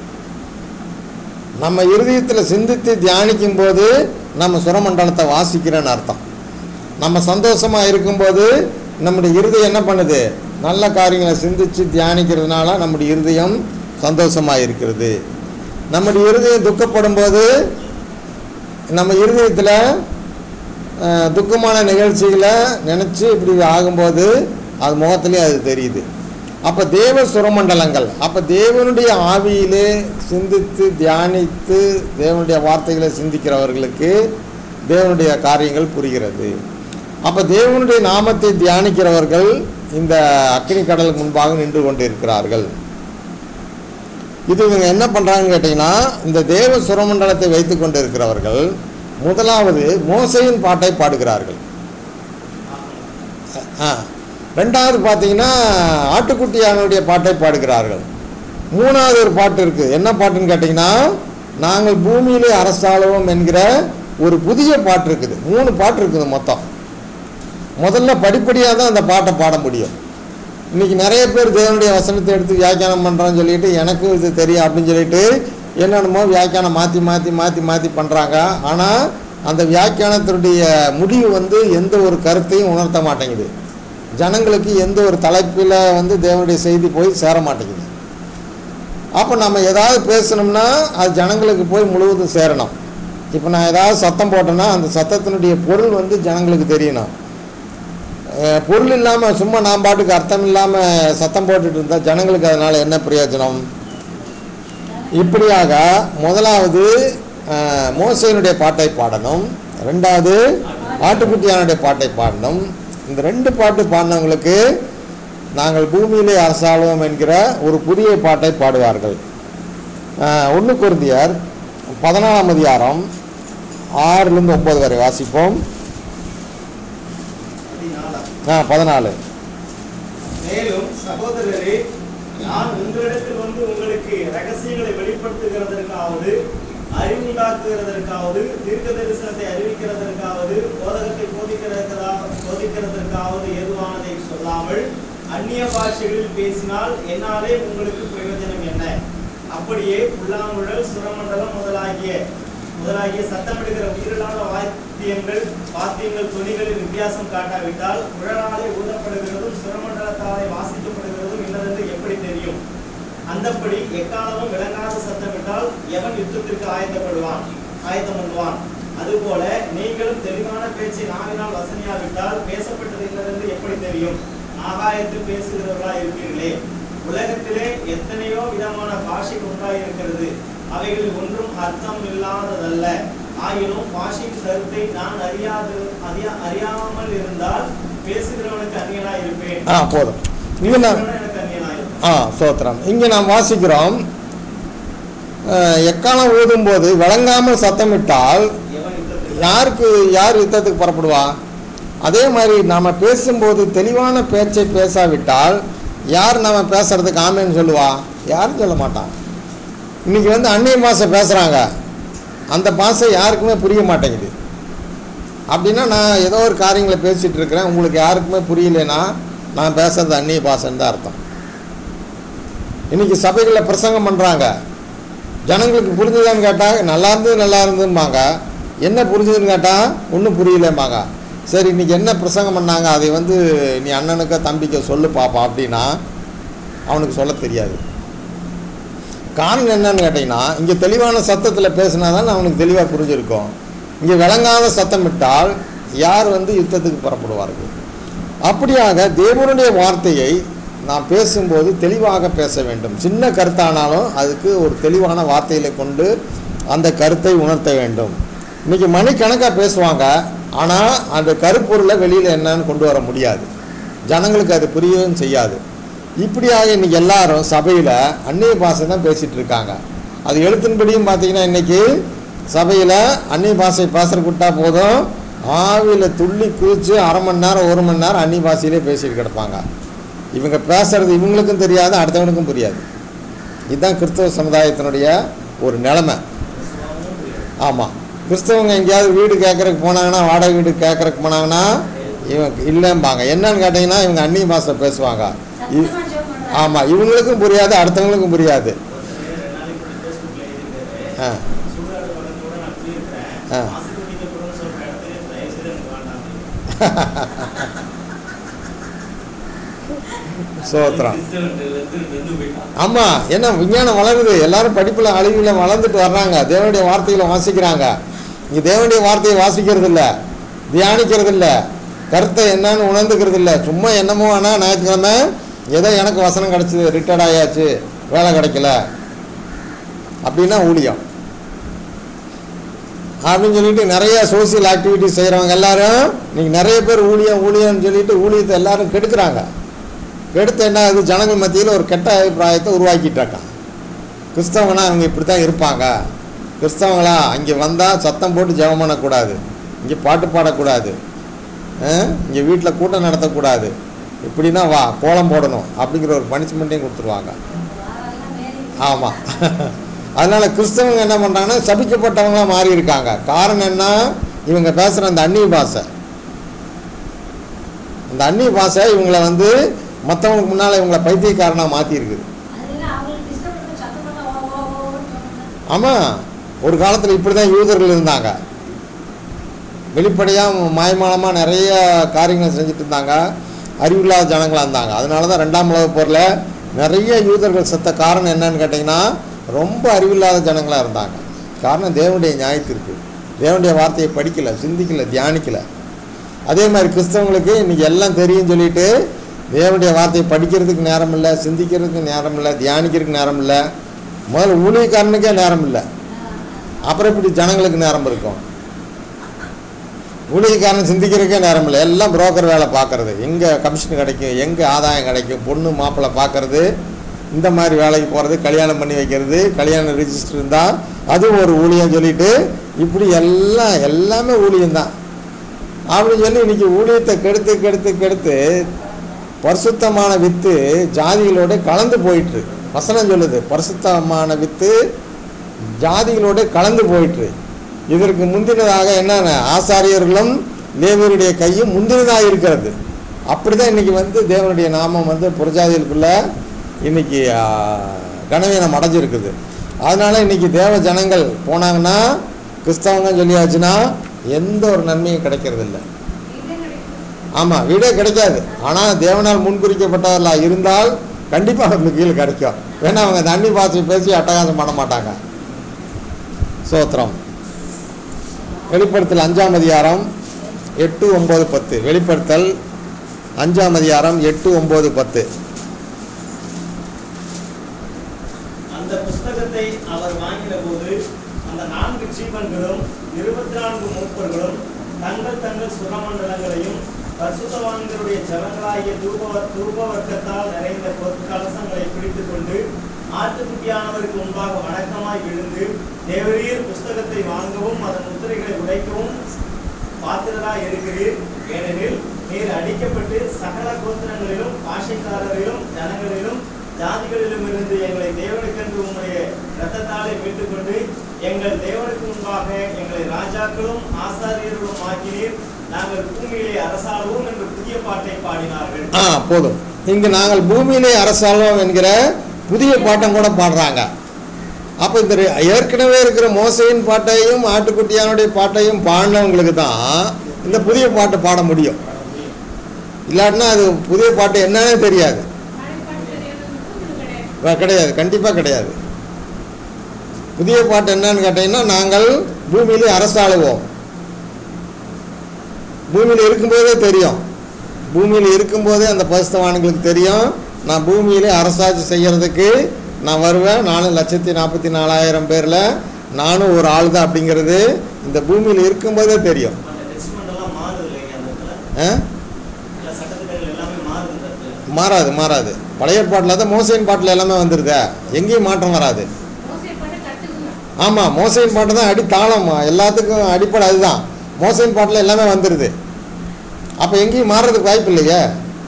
நம்ம இருதயத்தில் சிந்தித்து தியானிக்கும் போது நம்ம சுரமண்டலத்தை வாசிக்கிறேன்னு அர்த்தம். நம்ம சந்தோஷமாக இருக்கும்போது நம்முடைய இருதயம் என்ன பண்ணுது? நல்ல காரியங்களை சிந்தித்து தியானிக்கிறதுனால நம்முடைய இருதயம் சந்தோஷமாக இருக்கிறது. நம்முடைய இருதயம் துக்கப்படும் போது நம்ம இருதயத்தில் துக்கமான நிகழ்ச்சிகளை நினச்சி இப்படி ஆகும்போது அது முகத்திலே அது தெரியுது. அப்போ தேவ சுரமண்டலங்கள், அப்போ தேவனுடைய ஆவியிலே சிந்தித்து தியானித்து தேவனுடைய வார்த்தைகளை சிந்திக்கிறவர்களுக்கு தேவனுடைய காரியங்கள் புரிகிறது. அப்போ தேவனுடைய நாமத்தை தியானிக்கிறவர்கள் இந்த அக்கினி கடலுக்கு முன்பாக நின்று கொண்டு இருக்கிறார்கள். இது இவங்க என்ன பண்ணுறாங்கன்னு கேட்டிங்கன்னா, இந்த தேவ சுரமண்டலத்தை வைத்து கொண்டு இருக்கிறவர்கள் முதலாவது மோசையின் பாட்டை பாடுகிறார்கள். ரெண்டாவது பார்த்தீங்கன்னா ஆட்டுக்குட்டியானுடைய பாட்டை பாடுகிறார்கள். மூணாவது ஒரு பாட்டு இருக்குது. என்ன பாட்டுன்னு கேட்டிங்கன்னா, நாங்கள் பூமியிலே அரசாளுவோம் என்கிற ஒரு புதிய பாட்டு இருக்குது. 3 பாட்டு இருக்குது மொத்தம். முதல்ல படிப்படியாக தான் அந்த பாட்டை பாட முடியும். இன்றைக்கி நிறைய பேர் தேவனுடைய வசனத்தை எடுத்து வியாக்கியானம் பண்ணுறான்னு சொல்லிட்டு எனக்கு இது தெரியும் அப்படின்னு சொல்லிட்டு என்னென்னமோ வியாக்கியானம் மாற்றி மாற்றி மாற்றி மாற்றி பண்ணுறாங்க. ஆனால் அந்த வியாக்கியானத்தினுடைய முடிவு வந்து எந்த ஒரு கருத்தையும் உணர்த்த மாட்டேங்குது. ஜனங்களுக்கு எந்த ஒரு தலைப்பில் வந்து தேவனுடைய செய்தி போய் சேர மாட்டேங்குது. அப்போ நம்ம ஏதாவது பேசணும்னா அது ஜனங்களுக்கு போய் முழுவதும் சேரணும். இப்போ நான் ஏதாவது சத்தம் போட்டேன்னா அந்த சத்தத்தினுடைய பொருள் வந்து ஜனங்களுக்கு தெரியணும். பொருள் இல்லாமல் சும்மா நான் பாட்டுக்கு அர்த்தம் இல்லாமல் சத்தம் போட்டுட்டு இருந்தால் ஜனங்களுக்கு அதனால் என்ன பிரயோஜனம்? இப்படியாக முதலாவது மோசையினுடைய பாட்டை பாடணும், ரெண்டாவது ஆட்டுக்குட்டியானுடைய பாட்டை பாடணும். இந்த 2 பாட்டு பாடினவங்களுக்கு நாங்கள் பூமியிலே அரசாளுவோம் என்கிற ஒரு புதிய பாட்டை பாடுவார்கள். 1 கொரிந்தியர் 14ஆம் அதிகாரம் 6லிருந்து 9 வரை வாசிப்போம். 14. மேலும் சகோதரரே, நான் உங்களிடத்தில் வந்து உங்களுக்கு ரகசியங்களை வெளிப்படுத்துகிறதற்காவது, அறிவுண்டாக்குகிறதற்காவது, தீர்க்க தரிசனத்தை அறிவிக்கிறதற்காவது, போதகத்தை போதிக்கிறதற்காவது ஏதுவானதை சொல்லாமல் அந்நிய பாஷைகளில் பேசினால் என்னாலே உங்களுக்கு பிரயோஜனம் என்ன? அப்படியே புல்லாங்குழல், சுரமண்டலம் முதலாகிய சத்தமிடுகிற உயிரில்லாத வாத்தியங்கள் துணிகளில் வித்தியாசம் காட்டாவிட்டால் குழலாலே ஊதப்படுகிறதும் சுரமண்டலத்தாலே வாசிக்கப்படுகிறதும் இன்னதென்று எப்படி தெரியும்? அந்தப்படி எக்காலமும் விளங்காத சத்தமிட்டால் எவன் யுத்தத்திற்கு ஆயத்தம் பண்ணுவான்? அதுபோல நீங்களும் தெளிவான பேச்சை நாவினால் வசனியாவிட்டால் பேசப்பட்டது இன்னதென்று எப்படி தெரியும்? ஆகாயத்தில் பேசுகிறவர்களாய் இருப்பீர்களே. உலகத்திலே எத்தனையோ விதமான பாஷை உண்டாயிருக்கிறது, அவைகளில் ஒன்றும் அர்த்தம் இல்லாததல்ல. ஆயினும் பாஷையின் கருத்தை நான் அறியாமல் இருந்தால் பேசுகிறவனுக்கு அந்நியனாய் இருப்பேன். போதும். சோத்திரம். இங்கே நாம் வாசிக்கிறோம், எக்காலம் ஊதும் போது விளங்காமல் சத்தமிட்டால் யார் யுத்தத்துக்கு புறப்படுவா? அதே மாதிரி நாம் பேசும்போது தெளிவான பேச்சை பேசாவிட்டால் யார் நம்ம பேசுறதுக்கு ஆமேன்னு சொல்லுவா? யாரும் சொல்ல மாட்டான். இன்றைக்கி வந்து அந்நிய பாஷை பேசுகிறாங்க, அந்த பாஷை யாருக்குமே புரிய மாட்டேங்குது. அப்படின்னா நான் ஏதோ ஒரு காரியங்களை பேசிகிட்டு இருக்கிறேன், உங்களுக்கு யாருக்குமே புரியலைன்னா நான் பேசுறது அந்நிய பாஷைன்னு தான் அர்த்தம். இன்றைக்கி சபைகளில் பிரசங்கம் பண்ணுறாங்க, ஜனங்களுக்கு புரிஞ்சுதான்னு கேட்டால் நல்லா இருந்தும்பாங்க. என்ன புரிஞ்சுதுன்னு கேட்டால் ஒன்றும் புரியலம்பாங்க. சரி, இன்றைக்கி என்ன பிரசங்கம் பண்ணாங்க, அதை வந்து நீ அண்ணனுக்க தம்பிக்க சொல்லு பாப்பா அப்படின்னா அவனுக்கு சொல்ல தெரியாது. காரணம் என்னன்னு கேட்டிங்கன்னா, இங்கே தெளிவான சத்தத்தில் பேசினா தான் அவனுக்கு தெளிவாக புரிஞ்சிருக்கும். இங்கே விளங்காத சத்தமிட்டால் யார் வந்து யுத்தத்துக்கு புறப்படுவார்கள்? அப்படியாக தேவனுடைய வார்த்தையை நாம் பேசும்போது தெளிவாக பேச வேண்டும். சின்ன கருத்தானாலும் அதுக்கு ஒரு தெளிவான வார்த்தைகளை கொண்டு அந்த கருத்தை உணர்த்த வேண்டும். இன்றைக்கி மணிக்கணக்காக பேசுவாங்க, ஆனால் அந்த கருப்பொருளை வெளியில் என்னன்னு கொண்டு வர முடியாது, ஜனங்களுக்கு அது புரியவும் செய்யாது. இப்படியாக இன்றைக்கி எல்லாரும் சபையில் அந்நிய பாஷை தான் பேசிகிட்டு இருக்காங்க. அது எழுத்தின்படியும் பார்த்திங்கன்னா இன்றைக்கி சபையில் அந்நிய பாஷை பேசுகிறக்கிட்டா போதும், ஆவியில் துள்ளி குதித்து 1/2 மணி நேரம் 1 மணி நேரம் அந்நிய பாஷையிலே பேசிட்டு கிடப்பாங்க. இவங்க பேசுகிறது இவங்களுக்கும் தெரியாது, அடுத்தவனுக்கும் புரியாது. இதுதான் கிறிஸ்தவ சமுதாயத்தினுடைய ஒரு நிலைமை. ஆமாம், கிறிஸ்தவங்க எங்கேயாவது வீடு கேட்குறக்கு போனாங்கன்னா, வாடகை வீடு கேட்குறக்கு போனாங்கன்னா இவங்க இல்லைம்பாங்க. என்னன்னு கேட்டிங்கன்னா இவங்க அந்நிய பாஷை பேசுவாங்க. ஆமாம், இவங்களுக்கும் புரியாது, அடுத்தவங்களுக்கும் புரியாது. சோத்திரம். ஆமாம், ஏன்னா விஞ்ஞானம் வளருது, எல்லாரும் படிப்பில் அழிவில் வளர்ந்துட்டு வர்றாங்க, தேவனுடைய வார்த்தைகளை வாசிக்கிறாங்க. இங்கே தேவனுடைய வார்த்தையை வாசிக்கிறது இல்லை, தியானிக்கிறது இல்லை, கருத்தை என்னன்னு உணர்ந்துக்கிறது இல்லை. சும்மா என்னமோ ஆனால் ஞாயிற்றுக்கிழமை ஏதோ எனக்கு வசனம் கிடச்சிது, ரிட்டையர்ட் ஆயாச்சு, வேலை கிடைக்கல அப்படின்னா ஊழியம் அப்படின்னு சொல்லிட்டு நிறைய சோசியல் ஆக்டிவிட்டிஸ் செய்கிறவங்க எல்லாரும் இன்றைக்கி நிறைய பேர் ஊழியம்னு சொல்லிட்டு ஊழியத்தை எல்லாரும் கெடுக்கிறாங்க. கெடுத்து என்ன ஆகுது, ஜனங்கள் மத்தியில் ஒரு கெட்ட அபிப்பிராயத்தை உருவாக்கிட்டு இருக்கான். கிறிஸ்தவங்கன்னா அவங்க இப்படி தான் இருப்பாங்க, கிறிஸ்தவங்களா அங்கே வந்தால் சத்தம் போட்டு ஜெபம் பண்ணக்கூடாது, இங்கே பாட்டு பாடக்கூடாது, இங்கே வீட்டில் கூட்டம் நடத்தக்கூடாது, இப்படின்னா வா கோலம் போடணும் அப்படிங்கிற ஒரு பனிஷ்மெண்ட்டையும் கொடுத்துருவாங்க. ஆமாம். அதனால் கிறிஸ்தவங்க என்ன பண்ணுறாங்கன்னா சபிக்கப்பட்டவங்களாம் மாறி இருக்காங்க. காரணம் என்ன? இவங்க பேசுகிற அந்த அந்நிய பாஷை, அந்த அந்நிய பாஷை இவங்களை வந்து மற்றவங்களுக்கு முன்னால் இவங்களை பைத்தியக்காரனாக மாற்றிருக்குது. ஆமாம், ஒரு காலத்தில் இப்படி தான் யூதர்கள் இருந்தாங்க. வெளிப்படையாக மாயமானமாக நிறைய காரியங்கள் செஞ்சுட்டு இருந்தாங்க, அறிவில்லாத ஜனங்களாக இருந்தாங்க. அதனால தான் 2ஆம் உலகப் போரில் நிறைய யூதர்கள் செத்த காரணம் என்னன்னு கேட்டிங்கன்னா ரொம்ப அறிவில்லாத ஜனங்களாக இருந்தாங்க. காரணம் தேவனுடைய நியாயத்திற்கு, தேவனுடைய வார்த்தையை படிக்கலை, சிந்திக்கலை, தியானிக்கலை. அதே மாதிரி கிறிஸ்தவங்களுக்கு இன்றைக்கி எல்லாம் தெரியும் சொல்லிட்டு தேவனுடைய வார்த்தையை படிக்கிறதுக்கு நேரம் இல்லை, சிந்திக்கிறதுக்கு நேரம் இல்லை, தியானிக்கிறதுக்கு நேரம் இல்லை. முதல்ல ஊழியக்காரனுக்கே நேரம் இல்லை, அப்புறம் இப்படி ஜனங்களுக்கு நேரம் இருக்கும். ஊழியக்காரன் சிந்திக்கிறதுக்கே நேரம் இல்லை, எல்லாம் புரோக்கர் வேலை பார்க்குறது, எங்கே கமிஷன் கிடைக்கும், எங்கே ஆதாயம் கிடைக்கும், பொண்ணு மாப்பிள்ளை பார்க்குறது, இந்த மாதிரி வேலைக்கு போகிறது, கல்யாணம் பண்ணி வைக்கிறது, கல்யாணம் ரிஜிஸ்டர் இருந்தால் அதுவும் ஒரு ஊழியம் சொல்லிட்டு இப்படி எல்லாமே ஊழியம்தான் அப்படின்னு சொல்லி இன்றைக்கி ஊழியத்தை கெடுத்து கெடுத்து கெடுத்து பரிசுத்தமான வித்து ஜாதிகளோடு கலந்து போயிட்டு. வசனம் சொல்லுது, பரிசுத்தமான வித்து ஜாதிகளோடு கலந்து போயிட்டு. இதற்கு முந்தினதாக என்னென்ன ஆசாரியர்களும் லேவியருடைய கையும் முந்தினதாக இருக்கிறது. அப்படி தான் இன்றைக்கி வந்து தேவனுடைய நாமம் வந்து புறஜாதிகளுக்குள்ளே இன்றைக்கி கனவீனம் அடைஞ்சிருக்குது. அதனால் இன்றைக்கி தேவ ஜனங்கள் போனாங்கன்னா கிறிஸ்தவங்க சொல்லியாச்சுன்னா எந்த ஒரு நன்மையும் கிடைக்கிறதில்ல. ஆமாம், வீடே கிடைக்காது. ஆனால் தேவனால் முன்குறிக்கப்பட்டவர்களாக இருந்தால் கண்டிப்பாக அவங்களுக்கு கீழே கிடைக்கும். ஏன்னா அவங்க தண்ணி பாசி பேசி அட்டகாசம் பண்ண மாட்டாங்க. சோத்திரம். வெளிப்படுத்தல் 5ஆம் அதிகாரம் 8, 9, 10. வெளிப்படுத்தல் 5ஆம் அதிகாரம் 8, 9, 10. அந்த புஸ்தகத்தை அவர் வாங்கின போது அந்த 4 ஜீவன்களும் 24 மூப்பர்களும் தங்கள் தங்கள் சுரமண்டலங்களையும் பரிசுத்தவான்களுடைய ஜனங்களாகிய தூபவர்க்கத்தால் நிறைந்த பொற்கலசங்களை பிடித்துக் கொண்டு ஆட்டுக்குட்டியானவருக்கு முன்பாக வணக்கமாய் விழுந்து, தேவரீர் புஸ்தகத்தை வாங்கவும் அதன் முத்திரைகளை உடைக்கவும் பாத்திரராய் இருக்கிறீர். ஏனெனில் நீர் அடிக்கப்பட்டு சகல கோத்திரங்களிலும் பாஷைக்காரரிலும் ஜனங்களிலும் ஜாதிகளிலும் இருந்து எங்களை தேவனுக்கென்று உம்முடைய இரத்தத்தாலே மீட்டுக் கொண்டு எங்கள் தேவனுக்கு முன்பாக எங்களை ராஜாக்களும் ஆசாரியர்களும் ஆக்கினீர். நாங்கள் பூமியிலே அரசாளுவோம் என்று புதிய பாட்டை பாடினார்கள். போதும். இங்கு நாங்கள் பூமியிலே அரசாளுவோம் என்கிற புதிய பாட்டம் கூட பாடுறாங்க. அப்போ இந்த ஏற்கனவே இருக்கிற மோசையின் பாட்டையும் ஆட்டுக்குட்டியானுடைய பாட்டையும் பாடினவங்களுக்கு தான் இந்த புதிய பாட்டு பாட முடியும். இல்லாட்டினா அது புதிய பாட்டு என்னன்னே தெரியாது, கிடையாது, கண்டிப்பாக கிடையாது. புதிய பாட்டு என்னன்னு கேட்டீங்கன்னா நாங்கள் பூமியிலே அரசாளுவோம். பூமியில் இருக்கும்போதே தெரியும், பூமியில் இருக்கும்போதே அந்த பரிசுத்தவான்களுக்கு தெரியும், நான் பூமியிலே அரசாட்சி செய்கிறதுக்கு நான் வருவேன், 4,44,000 பேரில் நானும் ஒரு ஆள் தான் அப்படிங்கிறது இந்த பூமியில் இருக்கும்போதே தெரியும். மாறாது, மாறாது. பழைய பாட்டில் தான் மோசையின் பாட்டில் எல்லாமே வந்துடுதே, எங்கேயும் மாற்றம் வராது. ஆமாம், மோசையின் பாட்டு தான் அடி தாளம், எல்லாத்துக்கும் அடிப்படை அதுதான். மோசையின் பாட்டில் எல்லாமே வந்துடுது. அப்போ எங்கேயும் மாறுறதுக்கு வாய்ப்பு இல்லையே.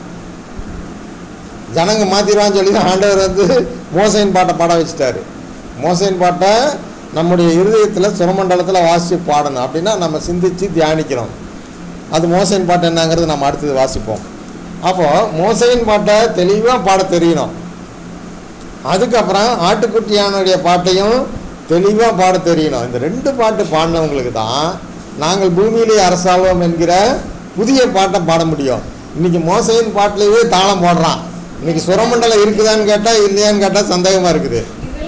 ஜனங்க மாற்றிடுவான்னு சொல்லி தான் ஆண்டவர் வந்து மோசையின் பாட்டை பாட வச்சுட்டாரு. மோசையின் பாட்டை நம்முடைய இருதயத்தில் சுரமண்டலத்தில் வாசித்து பாடணும். அப்படின்னா நம்ம சிந்தித்து தியானிக்கிறோம். அது மோசையின் பாட்டு என்னங்கிறது நம்ம அடுத்தது வாசிப்போம். அப்போது மோசையின் பாட்டை தெளிவாக பாட தெரியணும். அதுக்கப்புறம் ஆட்டுக்குட்டியானுடைய பாட்டையும் தெளிவாக பாட தெரியணும். இந்த 2 பாட்டு பாடினவங்களுக்கு தான் நாங்கள் பூமியிலே அரசாளுவோம் என்கிற புதிய பாட்டை பாட முடியும். இன்றைக்கி மோசையின் பாட்டிலேயே தாளம் போடுறான். இன்றைக்கி சுரமண்டலம் இருக்குதான்னு கேட்டால் இல்லையான்னு கேட்டால் சந்தேகமாக இருக்குது.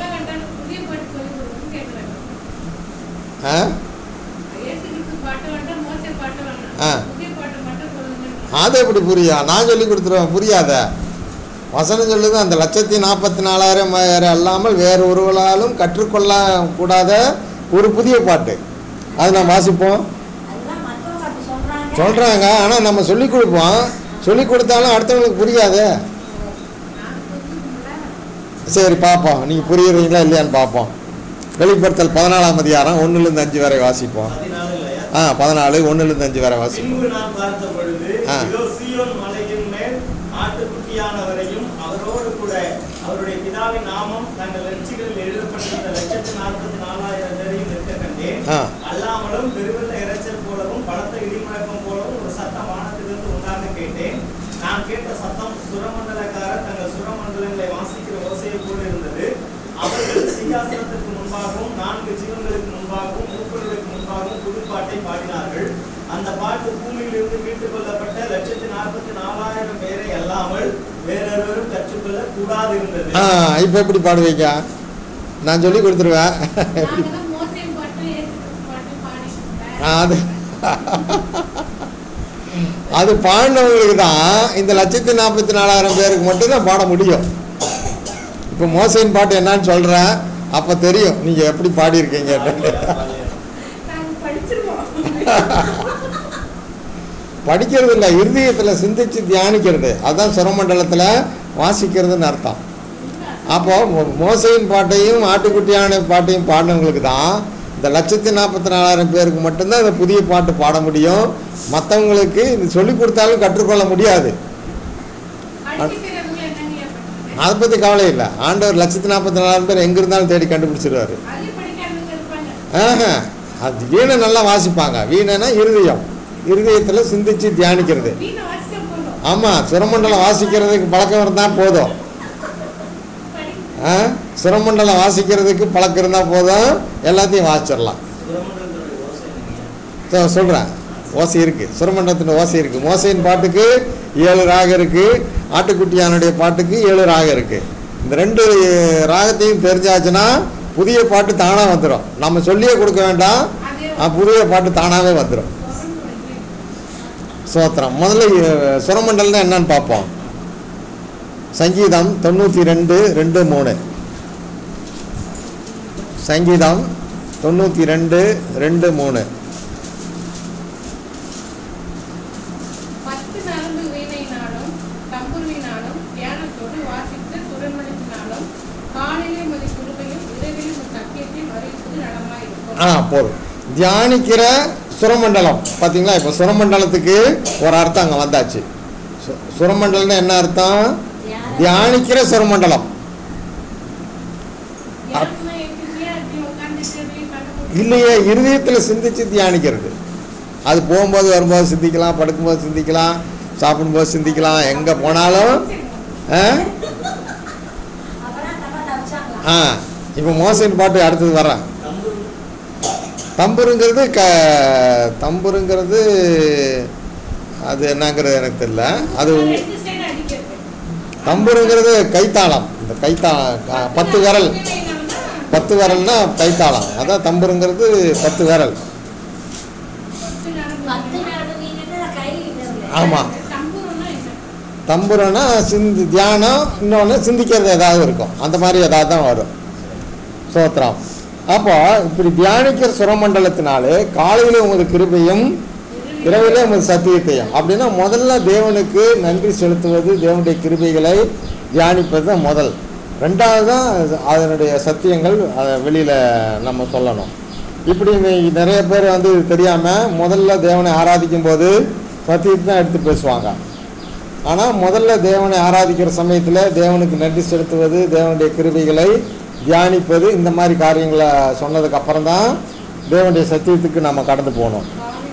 அது எப்படி புரியும்? நான் சொல்லி கொடுத்துருவேன், புரியாத. வசனம் சொல்லுது, அந்த 1,44,000 அல்லாமல் வேறு ஒருவராலும் கற்றுக்கொள்ள கூடாத ஒரு புதிய பாட்டு. அது நான் வாசிப்போம் சொல்கிறாங்க. ஆனால் நம்ம சொல்லி கொடுப்போம், சொல்லி கொடுத்தாலும் அடுத்தவங்களுக்கு புரியாது. சரி பார்ப்போம், நீங்கள் புரியுறீங்களா இல்லையான்னு பார்ப்போம். வெளிப்படுத்தல் 14ஆம் அதிகாரம் 1-5 வரை வாசிப்போம். 14 இல்லையா? 14 1-5 வரை வாசிப்போம். பின்பு நான் பார்த்த பொழுது இதோ சீயோன் மலையின் மேல் ஆட்டுக்குட்டியானவரையும் அவரோடு கூட அவருடைய பிதாவின் நாமம் தங்கள் லட்சிகளில் எழுதப்பட்டிருந்த 144,000 பேரையும் நிற்க கண்டேன். அல்லாமலும் பெருவெள்ள இரைச்சல் போலவும் பலத்த இடிமுழக்கம் போலவும் ஒரு சத்தம் வானத்திலிருந்து உண்டாக கேட்டேன். நான் கேட்ட சத்தம் சுரமண்டலக்காரர் தங்கள் சுரமண்டலங்களை வாசிக்கிற ஓசையை போல இருந்தது. அவர்கள் சிங்காசனத்திற்கு முன்பாகவும் 4 ஜீவன்களுக்கு முன்பாகவும் மூப்பர்களுக்கு முன்பாகவும் புதுப்பாட்டை பாடினார்கள். அந்த பாட்டு பூமியிலிருந்து மீட்டுக் கொள்ளப்பட்ட 144,000 பேரை அல்லாமல் வேறொருவரும் கற்றுக்கொள்ள கூடாது இருந்தது. இப்போ எப்படி பாடுவீங்க? நான் சொல்லி கொடுத்துருவேன். அது அது பாடினவங்களுக்கு தான் இந்த 144,000 பேருக்கு மட்டும்தான் பாட முடியும். இப்போ மோசையின் பாட்டு என்னன்னு சொல்கிறேன், அப்போ தெரியும் நீங்கள் எப்படி பாடியிருக்கீங்க. படிக்கிறது இல்லை, இருதயத்தில் சிந்திச்சு தியானிக்கிறது, அதுதான் சுரமண்டலத்தில் வாசிக்கிறதுன்னு அர்த்தம். அப்போ மோசையின் பாட்டையும் ஆட்டுக்குட்டியான பாட்டையும் பாடினவங்களுக்கு தான் இந்த 144,000 பேருக்கு மட்டும்தான் இந்த புதிய பாட்டு பாட முடியும். மற்றவங்களுக்கு இது சொல்லி கொடுத்தாலும் கற்றுக்கொள்ள முடியாது. அதை பற்றி கவலை இல்லை. ஆண்டவர் 144,000 பேர் எங்கே இருந்தாலும் தேடி கண்டுபிடிச்சிருவாரு. அது வீணை நல்லா வாசிப்பாங்க. வீணைனா இருதயத்தில் சிந்திச்சு தியானிக்கிறது. ஆமாம், சுரமண்டலம் வாசிக்கிறதுக்கு பழக்கம் இருந்தால் போதும். சுரமண்டலம் வாசிக்கிறதுக்கு பழக்கம் இருந்தால் போதும், எல்லாத்தையும் வாசிச்சிடலாம். சொல்கிறேன், ஓசை இருக்குது, சுரமண்டலத்தின் ஓசை இருக்குது. மோசையின் பாட்டுக்கு 7 ராகம் இருக்குது, ஆட்டுக்குட்டியானுடைய பாட்டுக்கு 7 ராகம் இருக்குது. இந்த 2 ராகத்தையும் தெரிஞ்சாச்சுன்னா புதிய பாட்டு தானாக வந்துடும். நம்ம சொல்லியே கொடுக்க வேண்டாம், புதிய பாட்டு தானாகவே வந்துடும். சோத்திரம். முதல்ல சுரமண்டலம் என்னன்னு பார்ப்போம். சங்கீதம் 92:2-3. சங்கீதம் 92:2-3. போதும். தியானிக்கிற சுரமண்டலம் பார்த்தீங்களா? இப்போ சுரமண்டலத்துக்கு ஒரு அர்த்தம் அங்கே வந்தாச்சு. சுரமண்டலம்னா என்ன அர்த்தம்? தியானிக்கிற சுரமண்டலம் இல்லையே, இருதயத்தில் சிந்திச்சு தியானிக்கிறது. அது போகும்போது வரும்போது சிந்திக்கலாம், படுக்கும்போது சிந்திக்கலாம், சாப்பிடும்போது சிந்திக்கலாம், எங்கே போனாலும். இப்போ மோசையின் பாட்டு அடுத்தது வர்றேன். தம்புருங்கிறது அது என்னங்கிறது எனக்கு தெரியல. அது தம்புருங்கிறது கைத்தாளம். இந்த கைத்தாளம் 10 விரல்னா கைத்தாளம். அதான் தம்புருங்கிறது 10 விரல். ஆமாம், தம்புரனா தியானம், இன்னொன்று சிந்திக்கிறது ஏதாவது இருக்கும், அந்த மாதிரி ஏதாவது தான் வரும். சோத்திரம். அப்போ இப்படி தியானிக்கிற சுரமண்டலத்தினாலே காலையில் உமது கிருபையும் இரவிலே உமது சத்தியத்தையும். அப்படின்னா முதல்ல தேவனுக்கு நன்றி செலுத்துவது, தேவனுடைய கிருபைகளை தியானிப்பது தான் முதல். ரெண்டாவது தான் அதனுடைய சத்தியங்கள் வெளியில் நம்ம சொல்லணும். இப்படி நிறைய பேர் வந்து தெரியாமல் முதல்ல தேவனை ஆராதிக்கும் போது சத்தியத்தை தான் எடுத்து பேசுவாங்க. ஆனால் முதல்ல தேவனை ஆராதிக்கிற சமயத்தில் தேவனுக்கு நன்றி செலுத்துவது, தேவனுடைய கிருபைகளை தியானிப்பது, இந்த மாதிரி காரியங்களை சொன்னதுக்கு அப்புறம் தான் தேவனுடைய சத்தியத்துக்கு நம்ம கடந்து போகணும்.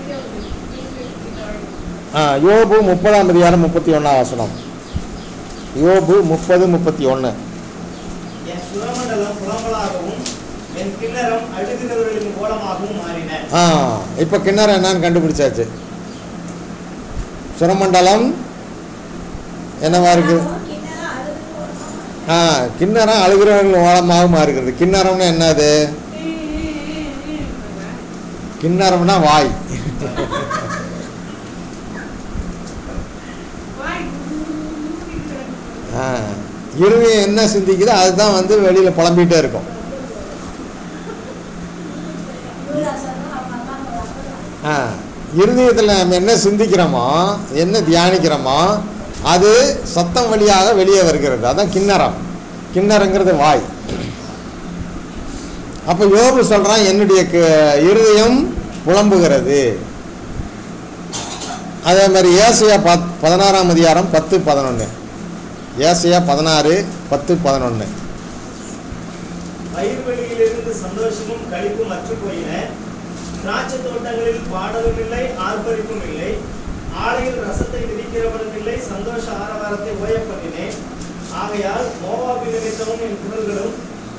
யோபு 30:31. யோபு 30:31. என் சுரமண்டலம் புலம்பலாகவும் என் கிண்ணறம் அழுகிறவர்களின் கோலமாகவும் மாறின. இப்போ கிண்ணறம் என்னன்னு கண்டுபிடிச்சாச்சு. சுரமண்டலம் என்னவா இருக்கு? கிண்ணறம் அழுகிறவர்கள் ஓலமாக மாறுகிறது. கிண்ணறம்னா என்னது? கிண்ணறம்னா வாய். இருதயம் என்ன சிந்திக்குதோ அதுதான் வந்து வெளியில புலம்பிகிட்டே இருக்கும். இருதயத்தில் நம்ம என்ன சிந்திக்கிறோமோ, என்ன தியானிக்கிறோமோ, அது சத்தம் வழியாக வெளியே வருகிறது. அதான் கிண்ணறம். கிண்ணறங்கிறது வாய். அப்போ யோபு சொல்கிறான், என்னுடைய இருதயம் புலம்புகிறது. அதே மாதிரி ஏசாயா 16ஆம் அதிகாரம் 10-11. ஏசாயா 16:10-11. வயல்வெளியிலிருந்து சந்தோஷமும் களிப்பும் அற்று போயின. திராட்சை தோட்டங்களில் பாடலும் இல்லை, ஆர்ப்பரிப்பும் இல்லை. ஆலையில் ரசத்தை விதிக்கிறவனும் இல்லை, சந்தோஷ ஆரவாரத்தை ஓய பண்ணினேன். ஆகையால் மோவாபி நிமித்தமும் என் குரல்களும்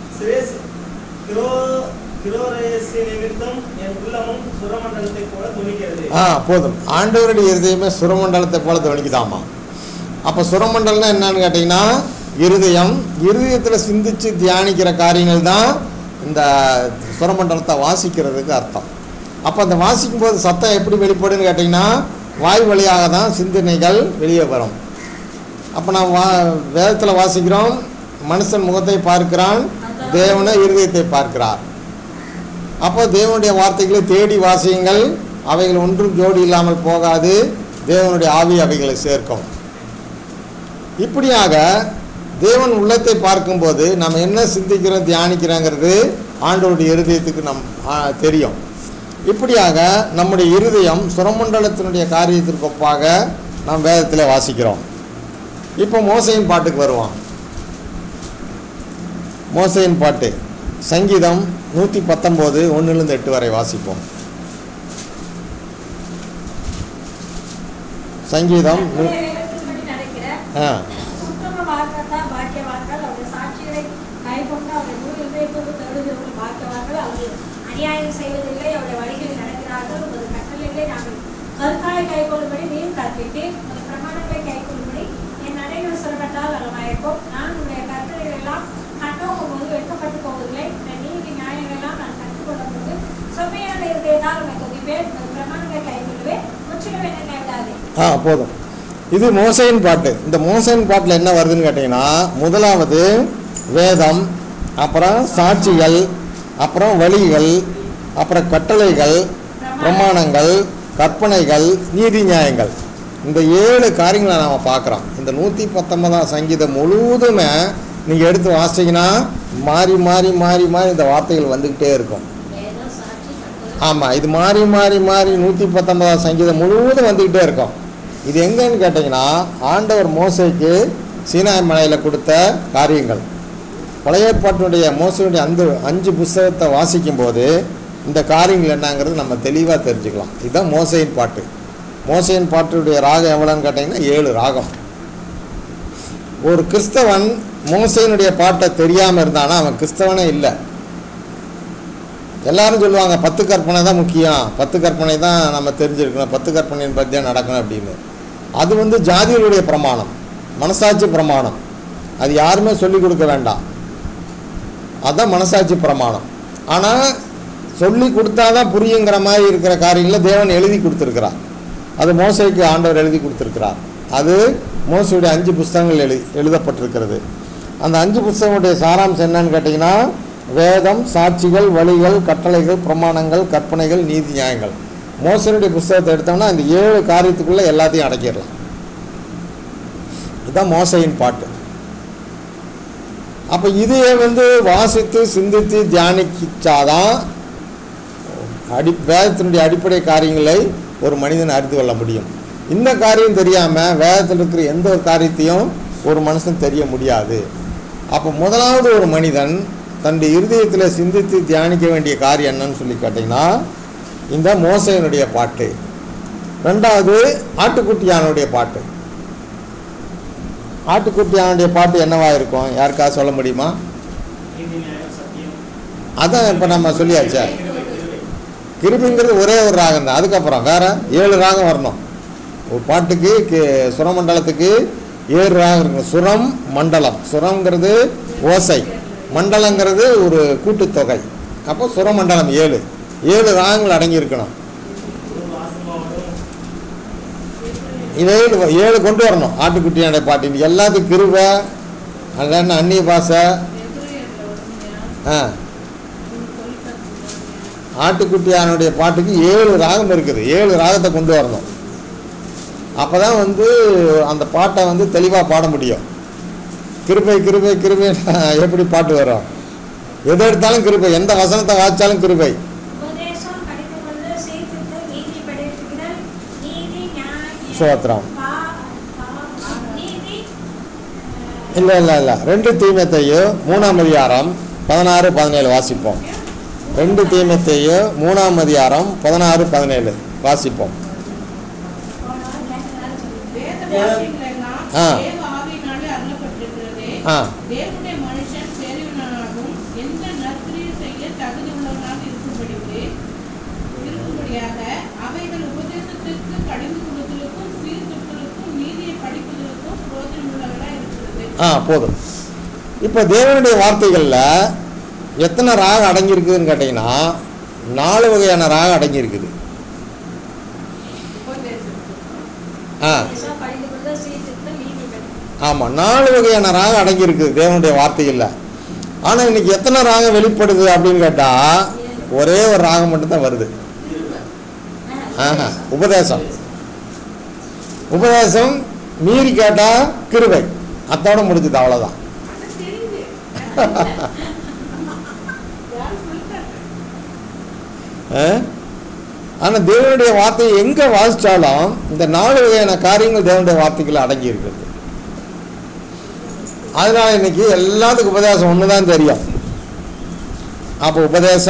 கிரோரேசி நிமித்தம் என் உள்ளமும் சுரமண்டலத்தை போல துணிக்கிறது. போதும். ஆண்டவருடைய இருதயமே சுரமண்டலத்தை போல துணிக்குதாமா. அப்போ சுரமண்டலம்னா என்னன்னு கேட்டிங்கன்னா இருதயத்தில் சிந்திச்சு தியானிக்கிற காரியங்கள் தான் இந்த சுரமண்டலத்தை வாசிக்கிறதுக்கு அர்த்தம். அப்போ அந்த வாசிக்கும் போது சத்தம் எப்படி வெளிப்படுன்னு கேட்டிங்கன்னா வாய் வழியாக தான் சிந்தனைகள் வெளியே வரும். அப்போ நான் வேதத்தில் வாசிக்கிறோம், மனுஷன் முகத்தை பார்க்கிறான், தேவனை இருதயத்தை பார்க்கிறார். அப்போ தேவனுடைய வார்த்தைகளை தேடி வாசியுங்கள், அவைகள் ஒன்றும் ஜோடி இல்லாமல் போகாது, தேவனுடைய ஆவி அவைகளை சேர்க்கும். இப்படியாக தேவன் உள்ளத்தை பார்க்கும்போது நம்ம என்ன சிந்திக்கிறோம் தியானிக்கிறோங்கிறது ஆண்டவருடைய இருதயத்துக்கு தெரியும். இப்படியாக நம்முடைய இருதயம் சுரமண்டலத்தினுடைய காரியத்திற்கு ஒப்பாக நாம் வேதத்தில் வாசிக்கிறோம். இப்போ மோசையின் பாட்டுக்கு வருவோம். மோசையின் பாட்டு சங்கீதம் 119 1-8 வரை வாசிப்போம். சங்கீதம் அநியாயம் செய்வதில்லை, அவருடைய வழிகளில் நடக்கிறார்கள். உமது கட்டளைகளை நாங்கள் கற்காலை கைக்கொள்ளும்படி நீர் கற்பித்தீர். உமது பிரமாணங்களை கைக்கொள்ளும்படி என் நடைகள் சொல்லப்பட்டால் நலமாயிருக்கும். நான் உங்களுடைய கட்டளைகள் எல்லாம் கண்ணோக்கும் போது வெட்கப்பட்டு போவதில்லை. நீதி நியாயங்கள் எல்லாம் நான் கற்றுக்கொள்ளும் போது செம்மையான இருதயத்தால் உங்களை துதிப்பேன். உமது பிரமாணங்களை கைக்கொள்ளுவேன். முற்றிலும் என்னை விடாதே. போதும். இது மோசையின் பாட்டு. இந்த மோசையின் பாட்டில் என்ன வருதுன்னு கேட்டிங்கன்னா, முதலாவது வேதம், அப்புறம் சாட்சிகள், அப்புறம் வழிகள், அப்புறம் கட்டளைகள், பிரமாணங்கள், கற்பனைகள், நீதி நியாயங்கள். இந்த 7 காரியங்களை நாம் பார்க்குறோம். இந்த 119ஆம் சங்கீதம் முழுவதுமே நீங்கள் எடுத்து வாசிங்கன்னா மாறி மாறி மாறி மாறி இந்த வார்த்தைகள் வந்துக்கிட்டே இருக்கும். ஆமாம், இது மாறி மாறி மாறி 119ஆம் சங்கீதம் முழுவதும் வந்துக்கிட்டே இருக்கும். இது எங்கன்னு கேட்டிங்கன்னா, ஆண்டவர் மோசைக்கு சீனாய் மலையில் கொடுத்த காரியங்கள். பழைய ஏற்பாட்டினுடைய மோசையுடைய அந்த 5 புத்தகத்தை வாசிக்கும் போது இந்த காரியங்கள் என்னங்கிறது நம்ம தெளிவாக தெரிஞ்சுக்கலாம். இதுதான் மோசையின் பாட்டு. மோசையின் பாட்டுடைய ராகம் எவ்வளோன்னு கேட்டிங்கன்னா 7 ராகம். ஒரு கிறிஸ்தவன் மோசையினுடைய பாட்டை தெரியாமல் இருந்தானா அவன் கிறிஸ்தவனே இல்லை. எல்லாரும் சொல்லுவாங்க 10 கற்பனை தான் முக்கியம், 10 கற்பனை தான் நம்ம தெரிஞ்சிருக்கணும், 10 கற்பனையின் பற்றி தான் நடக்கணும் அப்படின்னு. அது ஜாதிகளுடைய பிரமாணம், மனசாட்சி பிரமாணம். அது யாருமே சொல்லிக் கொடுக்க வேண்டாம். அதுதான் மனசாட்சி பிரமாணம். ஆனால் சொல்லி கொடுத்தாதான் புரியுங்கிற மாதிரி இருக்கிற காரியங்களை தேவன் எழுதி கொடுத்துருக்கிறார். அது மோசைக்கு ஆண்டவர் எழுதி கொடுத்துருக்கிறார். அது மோசையுடைய 5 புஸ்தகங்கள் எழுதப்பட்டிருக்கிறது. அந்த 5 புஸ்தகங்களுடைய சாராம்சம் என்னன்னு கேட்டிங்கன்னா, வேதம், சாட்சிகள், வழிகள், கட்டளைகள், பிரமாணங்கள், கற்பனைகள், நீதி நியாயங்கள். மோசையுடைய புஸ்தகத்தை எடுத்தோம்னா இந்த 7 காரியத்துக்குள்ளே எல்லாத்தையும் அடக்கிடலாம். இதுதான் மோசையின் பாட்டு. அப்போ இதையே வாசித்து சிந்தித்து தியானிச்சாதான் வேதத்தினுடைய அடிப்படை காரியங்களை ஒரு மனிதன் அறிந்து கொள்ள முடியும். இந்த காரியம் தெரியாமல் வேதத்தில் இருக்கிற எந்த ஒரு காரியத்தையும் ஒரு மனுஷன் தெரிய முடியாது. அப்போ முதலாவது ஒரு மனிதன் தன்னுடைய இருதயத்தில் சிந்தித்து தியானிக்க வேண்டிய காரியம் என்னன்னு சொல்லி கேட்டிங்கன்னா இந்த மோசையினுடைய பாட்டு. 2வது ஆட்டுக்குட்டியானுடைய பாட்டு. ஆட்டுக்குட்டியானுடைய பாட்டு என்னவா இருக்கும், யாருக்காவது சொல்ல முடியுமா? அதான் இப்போ நம்ம சொல்லியாச்சா. கிருபிங்கிறது ஒரே ஒரு ராகம் தான். அதுக்கப்புறம் வேற 7 ராகம் வரணும். ஒரு பாட்டுக்கு சுரமண்டலத்துக்கு 7 ராகம் இருக்கணும். சுரம் மண்டலம். சுரங்கிறது ஓசை, மண்டலங்கிறது ஒரு கூட்டுத்தொகை. அப்போ சுரமண்டலம் 7 ராகங்கள் அடங்கி இருக்கணும். இதை 7 கொண்டு வரணும். ஆட்டுக்குட்டியானுடைய பாட்டு எல்லாத்துக்கும் கிருபை, அல்ல அந்நிய பாஷை. ஆட்டுக்குட்டியானுடைய பாட்டுக்கு 7 ராகம் இருக்குது. 7 ராகத்தை கொண்டு வரணும். அப்போ தான் அந்த பாட்டை தெளிவாக பாட முடியும். கிருபை கிருபை கிருபை எப்படி பாட்டு வரும்? எதை எடுத்தாலும் கிருபை, எந்த வசனத்தை வாசிச்சாலும் கிருபை. உபதேசம், கடிந்துகொள்ளுதல், சீர்திருத்தல், நீதி படைப்புதல், நீதி, நியாயம், ஸ்தோத்திரம். நீதி, இல்லை இல்லை இல்லை 2 தீமோத்தேயு 3ஆம் அதிகாரம் 16, 17 வாசிப்போம். 2 தீமோத்தேயு 3ஆம் அதிகாரம் 16, 17 வாசிப்போம். வேத வாக்கியங்களெல்லாம் ஆ. தேவ ஆவியினாலே அருளப்பட்டிருக்கிறதே. ஆ. தேவனுடைய மனுஷன் பெரியவனாகவும் எந்த நற்கிரியை செய்ய தகுதி உள்ளவனாக இருக்கும்படியாக அவைகள் உபதேசத்திற்கு கடிந்து கொள்ளுதலுக்கும் சீர்திருத்தலுக்கும் நீதியை படிப்பதற்கும் பிரோஜனம் உள்ளவர்களாக இருக்கிறது. போதும். இப்போ தேவனுடைய வார்த்தைகளில் எத்தனை ராகம் அடங்கியிருக்குதுன்னு கேட்டிங்கன்னா 4 வகையான ராகம் அடங்கியிருக்குது. ஆ உபதேசம், கடிந்துகொள்ளுதல், சீர்திருத்தல், நீதி படைப்புதல். ஆமாம், 4 வகையான ராகம் அடங்கியிருக்குது தேவனுடைய வார்த்தைகளில். ஆனால் இன்னைக்கு எத்தனை ராகம் வெளிப்படுது அப்படின்னு கேட்டால் ஒரே ஒரு ராகம் மட்டும்தான் வருது. உபதேசம். உபதேசம் மீறி கேட்டால் கிருபை, அத்தோட முடிஞ்சுது, அவ்வளோதான். அது தெரியுது. யார் சொல்லிட்டாங்க? ஆனால் தேவனுடைய வார்த்தையை எங்கே வாசித்தாலும் இந்த 4 வகையான காரியங்கள் தேவனுடைய வார்த்தைகள் அடங்கி இருக்குது. அதனால் இன்னைக்கு எல்லாத்துக்கும் உபதேசம் ஒன்று தான் தெரியும். அப்போ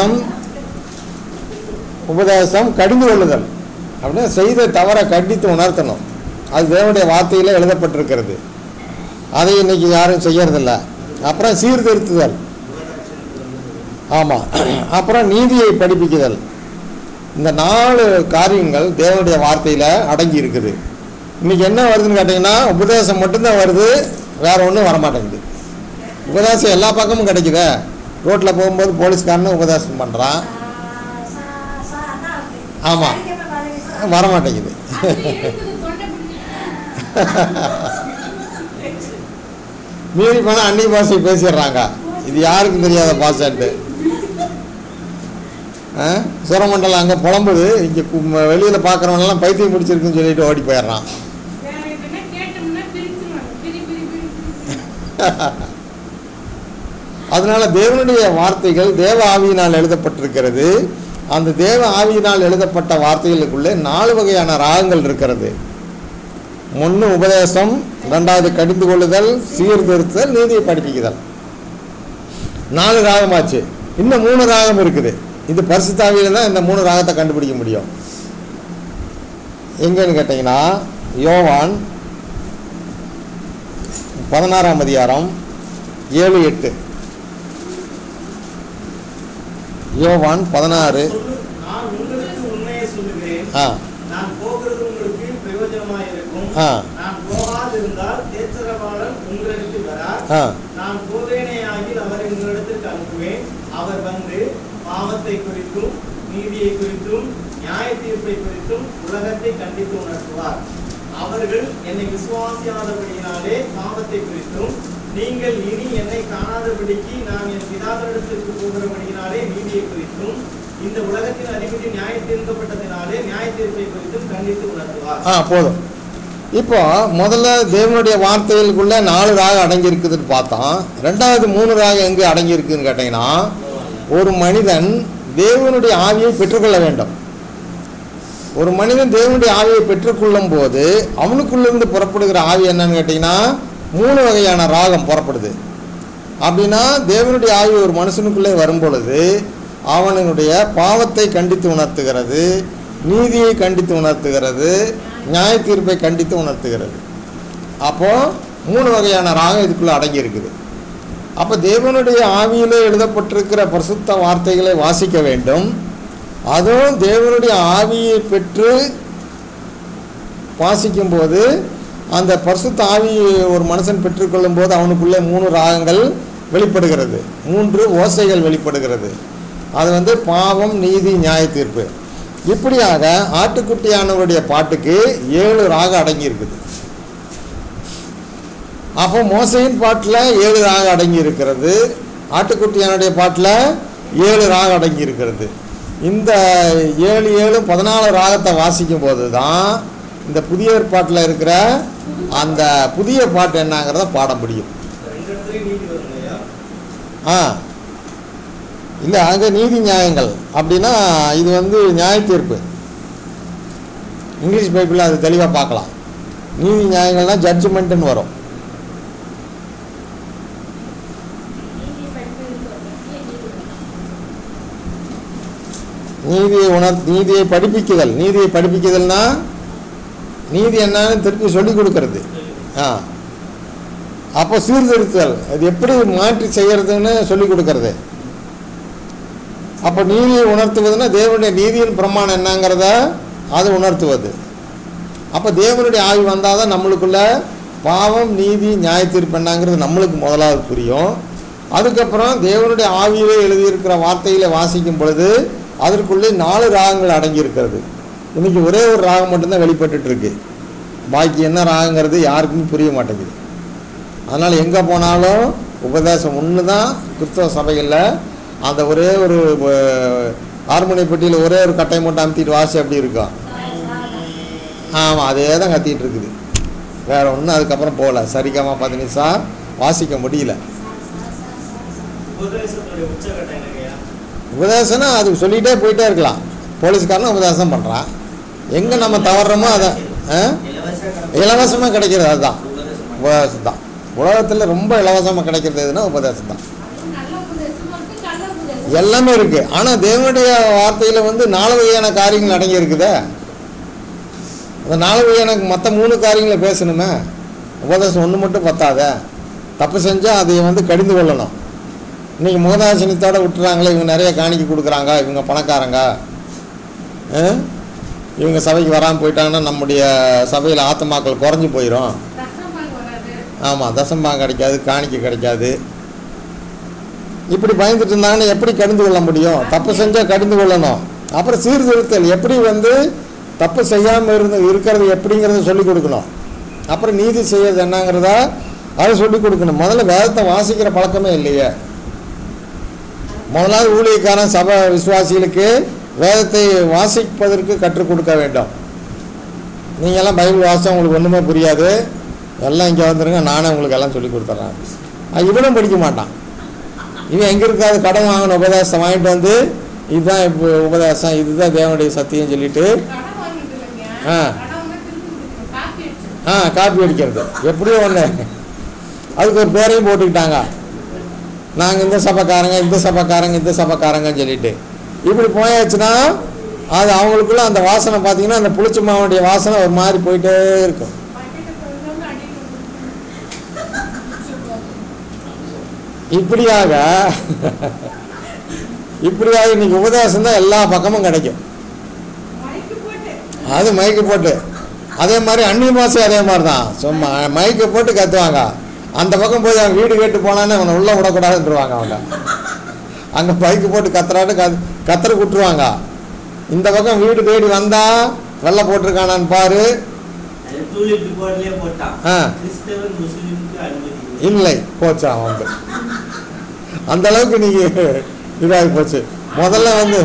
உபதேசம் கடிந்து கொள்ளுதல் அப்படின்னா செய்த தவறை கண்டித்து உணர்த்தணும். அது தேவனுடைய வார்த்தையில் எழுதப்பட்டிருக்கிறது. அதை இன்னைக்கு யாரும் செய்யறதில்ல. அப்புறம் சீர்திருத்துதல், ஆமாம். அப்புறம் நீதியை படிப்பிக்குதல். இந்த 4 காரியங்கள் தேவனுடைய வார்த்தையில் அடங்கி இருக்குது. இன்னைக்கு என்ன வருதுன்னு கேட்டிங்கன்னா உபதேசம் மட்டும்தான் வருது, வேற ஒன்றும் வரமாட்டேங்குது. உபதேசம் எல்லா பக்கமும் கிடைக்குதே. ரோட்டில் போகும்போது போலீஸ்காரனும் உபதேசம் பண்ணுறான், ஆமாம், வரமாட்டேங்குது. அதுல இருக்குது தொண்டை பிடிச்சி. மீறி போனால் அந்நிய பாஷை பேசிடுறாங்க. இது யாருக்கும் தெரியாத பாஷான்ட்டு. சுரமண்டலம் அங்கே புலம்புது, இங்கே வெளியில் பார்க்குறவனெல்லாம் பைத்தியம் முடிச்சிருக்குன்னு சொல்லிட்டு ஓடி போயிடுறான். வேற எதுனா கேட்டோம்னா பிரிச்சுருவாங்க. பிரி பிரி பிரி பிரி. அதனால தேவனுடைய வார்த்தைகள் தேவ ஆவியினால் எழுதப்பட்டிருக்கிறது. அந்த தேவ ஆவியினால் எழுதப்பட்ட வார்த்தைகளுக்குள்ளே 4 வகையான ராகங்கள் இருக்கிறது. 1 உபதேசம், 2வது கடிந்து கொள்ளுதல், சீர்திருத்தல், நீதியை படிப்பிக்குதல். 4 ராகமாச்சு. இன்னும் 3 ராகம் இருக்குது. இது பரிசுத்த ஆவியில தான் இந்த 3 ராகத்தை கண்டுபிடிக்க முடியும். எங்கன்னு கேட்டிங்கன்னா யோவான் 16ஆம் அதிகாரம் 7, 8. யோவான் 16. நான் உங்களுக்கு உண்மையை சொல்லுகிறேன். ஆ நான் போகிறது உங்களுக்கு பிரயோஜனமாயிருக்கும். ஆ நான் போகாதிருந்தால் தேற்றரவாளன் உங்களுக்கு வரார். ஆ நான் போவேனேயாகில் அவர் உங்களிடத்திற்கு அனுப்புவேன். அவர் வந்து பாவத்தை குறித்தும் நீதியை குறித்தும் நியாய தீர்ப்பை குறித்தும் உலகத்தை கண்டித்து உணர்த்துவார். அவர்கள் என்னை விசுவாசியாதபடியினாலே பாவத்தை குறித்தும், நீங்கள் இனி என்னை காணாதபடிக்கு நான் என் பிதாவினிடத்திற்கு போகிறபடியினாலே நீதியை குறித்தும், இந்த உலகத்தின் அதிபதி நியாய தீர்க்கப்பட்டதினாலே நியாய தீர்ப்பை குறித்தும் கண்டித்து உணர்த்துவார். போதும். இப்போ முதல்ல தேவனுடைய வார்த்தைகளுக்குள்ள 4 ராகம் அடங்கி இருக்குதுன்னு பார்த்தோம். 2வது 3 ராகம் எங்கே அடங்கி இருக்குதுன்னு கேட்டிங்கன்னா, ஒரு மனிதன் தேவனுடைய ஆவியை பெற்றுக்கொள்ள வேண்டும். ஒரு மனிதன் தேவனுடைய ஆவியை பெற்றுக்கொள்ளும் போது அவனுக்குள்ளிருந்து புறப்படுகிற ஆவி என்னன்னு கேட்டிங்கன்னா 3 வகையான ராகம் புறப்படுது. அப்படின்னா தேவனுடைய ஆவி ஒரு மனுஷனுக்குள்ளே வரும் பொழுது அவனுடைய பாவத்தை கண்டித்து உணர்த்துகிறது, நீதியை கண்டித்து உணர்த்துகிறது, நியாய தீர்ப்பை கண்டித்து உணர்த்துகிறது. அப்போது 3 வகையான ராகம் இதுக்குள்ளே அடங்கி இருக்குது. அப்போ தேவனுடைய ஆவியிலே எழுதப்பட்டிருக்கிற பரிசுத்த வார்த்தைகளை வாசிக்க வேண்டும். அதுவும் தேவனுடைய ஆவியை பெற்று வாசிக்கும்போது அந்த பரிசுத்த ஆவியை ஒரு மனுஷன் பெற்றுக்கொள்ளும் போது அவனுக்குள்ளே 3 ராகங்கள் வெளிப்படுகிறது, 3 ஓசைகள் வெளிப்படுகிறது. அது பாவம், நீதி, நியாய தீர்ப்பு. இப்படியாக ஆட்டுக்குட்டியானவருடைய பாட்டுக்கு 7 ராகம் அடங்கி இருக்குது. அப்போ மோசையின் பாட்டில் 7 ராகம் அடங்கி இருக்கிறது, ஆட்டுக்குட்டியானுடைய பாட்டில் 7 ராகம் அடங்கி இருக்கிறது. இந்த 7 7 14 ராகத்தை வாசிக்கும் போது தான் இந்த புதிய ஏற்பாட்டில் இருக்கிற அந்த புதிய பாட்டு என்னங்கிறத பாட முடியும். இடத்துலயும் நீதி வரும் இல்லையா? இல்லை அங்கே நீதி நியாயங்கள் அப்படின்னா இது வந்து நியாய தீர்ப்பு. இங்கிலீஷ் பைபிளில் அது தெளிவாக பார்க்கலாம். நீதி நியாயங்கள்னால் ஜட்ஜ்மெண்ட்டுன்னு வரும். நீதியை படிப்பிக்குதல். நீதியை படிப்பிக்குதல்னா நீதி என்னன்னு திருப்பி சொல்லி கொடுக்கறது. அப்போ சீர்திருத்தல், அது எப்படி மாற்றி செய்யறதுன்னு சொல்லி கொடுக்கறது. அப்போ நீதியை உணர்த்துவதுன்னா தேவனுடைய நீதியின் பிரமாணம் என்னங்கிறத அது உணர்த்துவது. அப்போ தேவனுடைய ஆவி வந்தால் தான் நம்மளுக்குள்ள பாவம் நீதி நியாய தீர்ப்பு என்னங்கிறது நம்மளுக்கு முதலாவது புரியும். அதுக்கப்புறம் தேவனுடைய ஆவியிலே எழுதியிருக்கிற வார்த்தையில் வாசிக்கும் பொழுது அதற்குள்ளே 4 ராகங்கள் அடங்கியிருக்கிறது. இன்றைக்கி ஒரே ஒரு ராகம் மட்டும்தான் வெளிப்பட்டு இருக்கு. பாக்கி என்ன ராகங்கிறது யாருக்குமே புரிய மாட்டேங்குது. அதனால் எங்கே போனாலும் உபதேசம் ஒன்று தான். கிறிஸ்தவ சபைகளில் அந்த ஒரே ஒரு ஹார்மோனிய பெட்டியில் ஒரே ஒரு கட்டை மட்டும் அமுத்திட்டு வாசி அப்படி இருக்கும். ஆமாம், அதே தான் கத்திட்டு இருக்குது. வேறு ஒன்றும் அதுக்கப்புறம் போகல. சரிகமா 10 நிமிஷம் வாசிக்க முடியல. உபதேசம்னா அது சொல்லிகிட்டே போயிட்டே இருக்கலாம். போலீஸ்காரனும் உபதேசம் பண்ணுறான். எங்கே நம்ம தவறுறோமோ அதை இலவசமாக கிடைக்கிறது அதுதான் உபதேசம் தான். உலகத்தில் ரொம்ப இலவசமாக கிடைக்கிறது எதுனா உபதேசம் தான். எல்லாமே இருக்குது. ஆனால் தேவனுடைய வார்த்தையில் வந்து 4 வகையான காரியங்கள் அடங்கி இருக்குதே. அந்த 4 வகையான மற்ற 3 காரியங்களை பேசணுமே. உபதேசம் ஒன்று மட்டும் பத்தாத. தப்பு செஞ்சால் அதை வந்து கடிந்து கொள்ளணும். இன்றைக்கி முகதாசனத்தோடு விட்டுறாங்களே, இவங்க நிறைய காணிக்கை கொடுக்குறாங்க, இவங்க பணக்காரங்க, இவங்க சபைக்கு வராமல் போயிட்டாங்கன்னா நம்முடைய சபையில் ஆத்மாக்கள் குறைஞ்சி போயிடும். ஆமாம், தசம்பாகம் கிடைக்காது, காணிக்கை கிடைக்காது. இப்படி பயந்துட்டு இருந்தாங்கன்னா எப்படி கடிந்து கொள்ள முடியும்? தப்பு செஞ்சால் கடிந்து கொள்ளணும். அப்புறம் சீர்திருத்தல், எப்படி வந்து தப்பு செய்யாமல் இருக்கிறது எப்படிங்கிறத சொல்லிக் கொடுக்கணும். அப்புறம் நீதி செய்யறது என்னங்கிறத அதை சொல்லிக் கொடுக்கணும். முதல்ல வேதத்தை வாசிக்கிற பழக்கமே இல்லையே. முதலாவது ஊழியக்காரன் சபை விசுவாசிகளுக்கு வேதத்தை வாசிப்பதற்கு கற்றுக் கொடுக்க வேண்டும். நீங்கள்லாம் பைபிள் வாசித்தா உங்களுக்கு ஒன்றுமே புரியாது, எல்லாம் இங்கே வந்துடுங்க, நானே உங்களுக்கு எல்லாம் சொல்லி கொடுத்துட்றேன். இவனும் படிக்க மாட்டான். இவன் எங்கே இருக்காது கடன் வாங்கின உபதேசம் வாங்கிட்டு வந்து இதுதான் இப்போ உபதேசம், இதுதான் தேவனுடைய சத்தியம் சொல்லிட்டு காப்பி அடிக்கிறது. எப்படியோ ஒன்று அதுக்கு ஒரு பேரையும் போட்டுக்கிட்டாங்க. நாங்கள் இந்த சபைக்காரங்க இந்த சபைக்காரங்க இந்த சபைக்காரங்கன்னு சொல்லிட்டு இப்படி போயாச்சுன்னா அது அவங்களுக்குள்ள அந்த வாசனை பார்த்தீங்கன்னா அந்த புளிச்ச மாவுடைய வாசனை ஒரு மாதிரி போயிட்டே இருக்கும். இப்படியாக இன்னைக்கு உபதேசம் தான் எல்லா பக்கமும் கிடைக்கும். அது மைக்கு போட்டு அதே மாதிரி அந்நிய பாஷை அதே மாதிரி தான். சும்மா மைக்கை போட்டு கத்துவாங்க. அந்த பக்கம் போய் அவங்க வீடு கேட்டு போனான்னு அவனை உள்ள விடக்கூடாதுன்றுவாங்க. அவங்க அங்கே மைக்கு போட்டு கத்துற விட்டுருவாங்க. இந்த பக்கம் வீடு தேடி வந்தா வெள்ளை போட்டிருக்கானான்னு பாரு. இல்லை போச்சா வந்து அந்த அளவுக்கு நீங்க இதாகி போச்சு. முதல்ல வந்து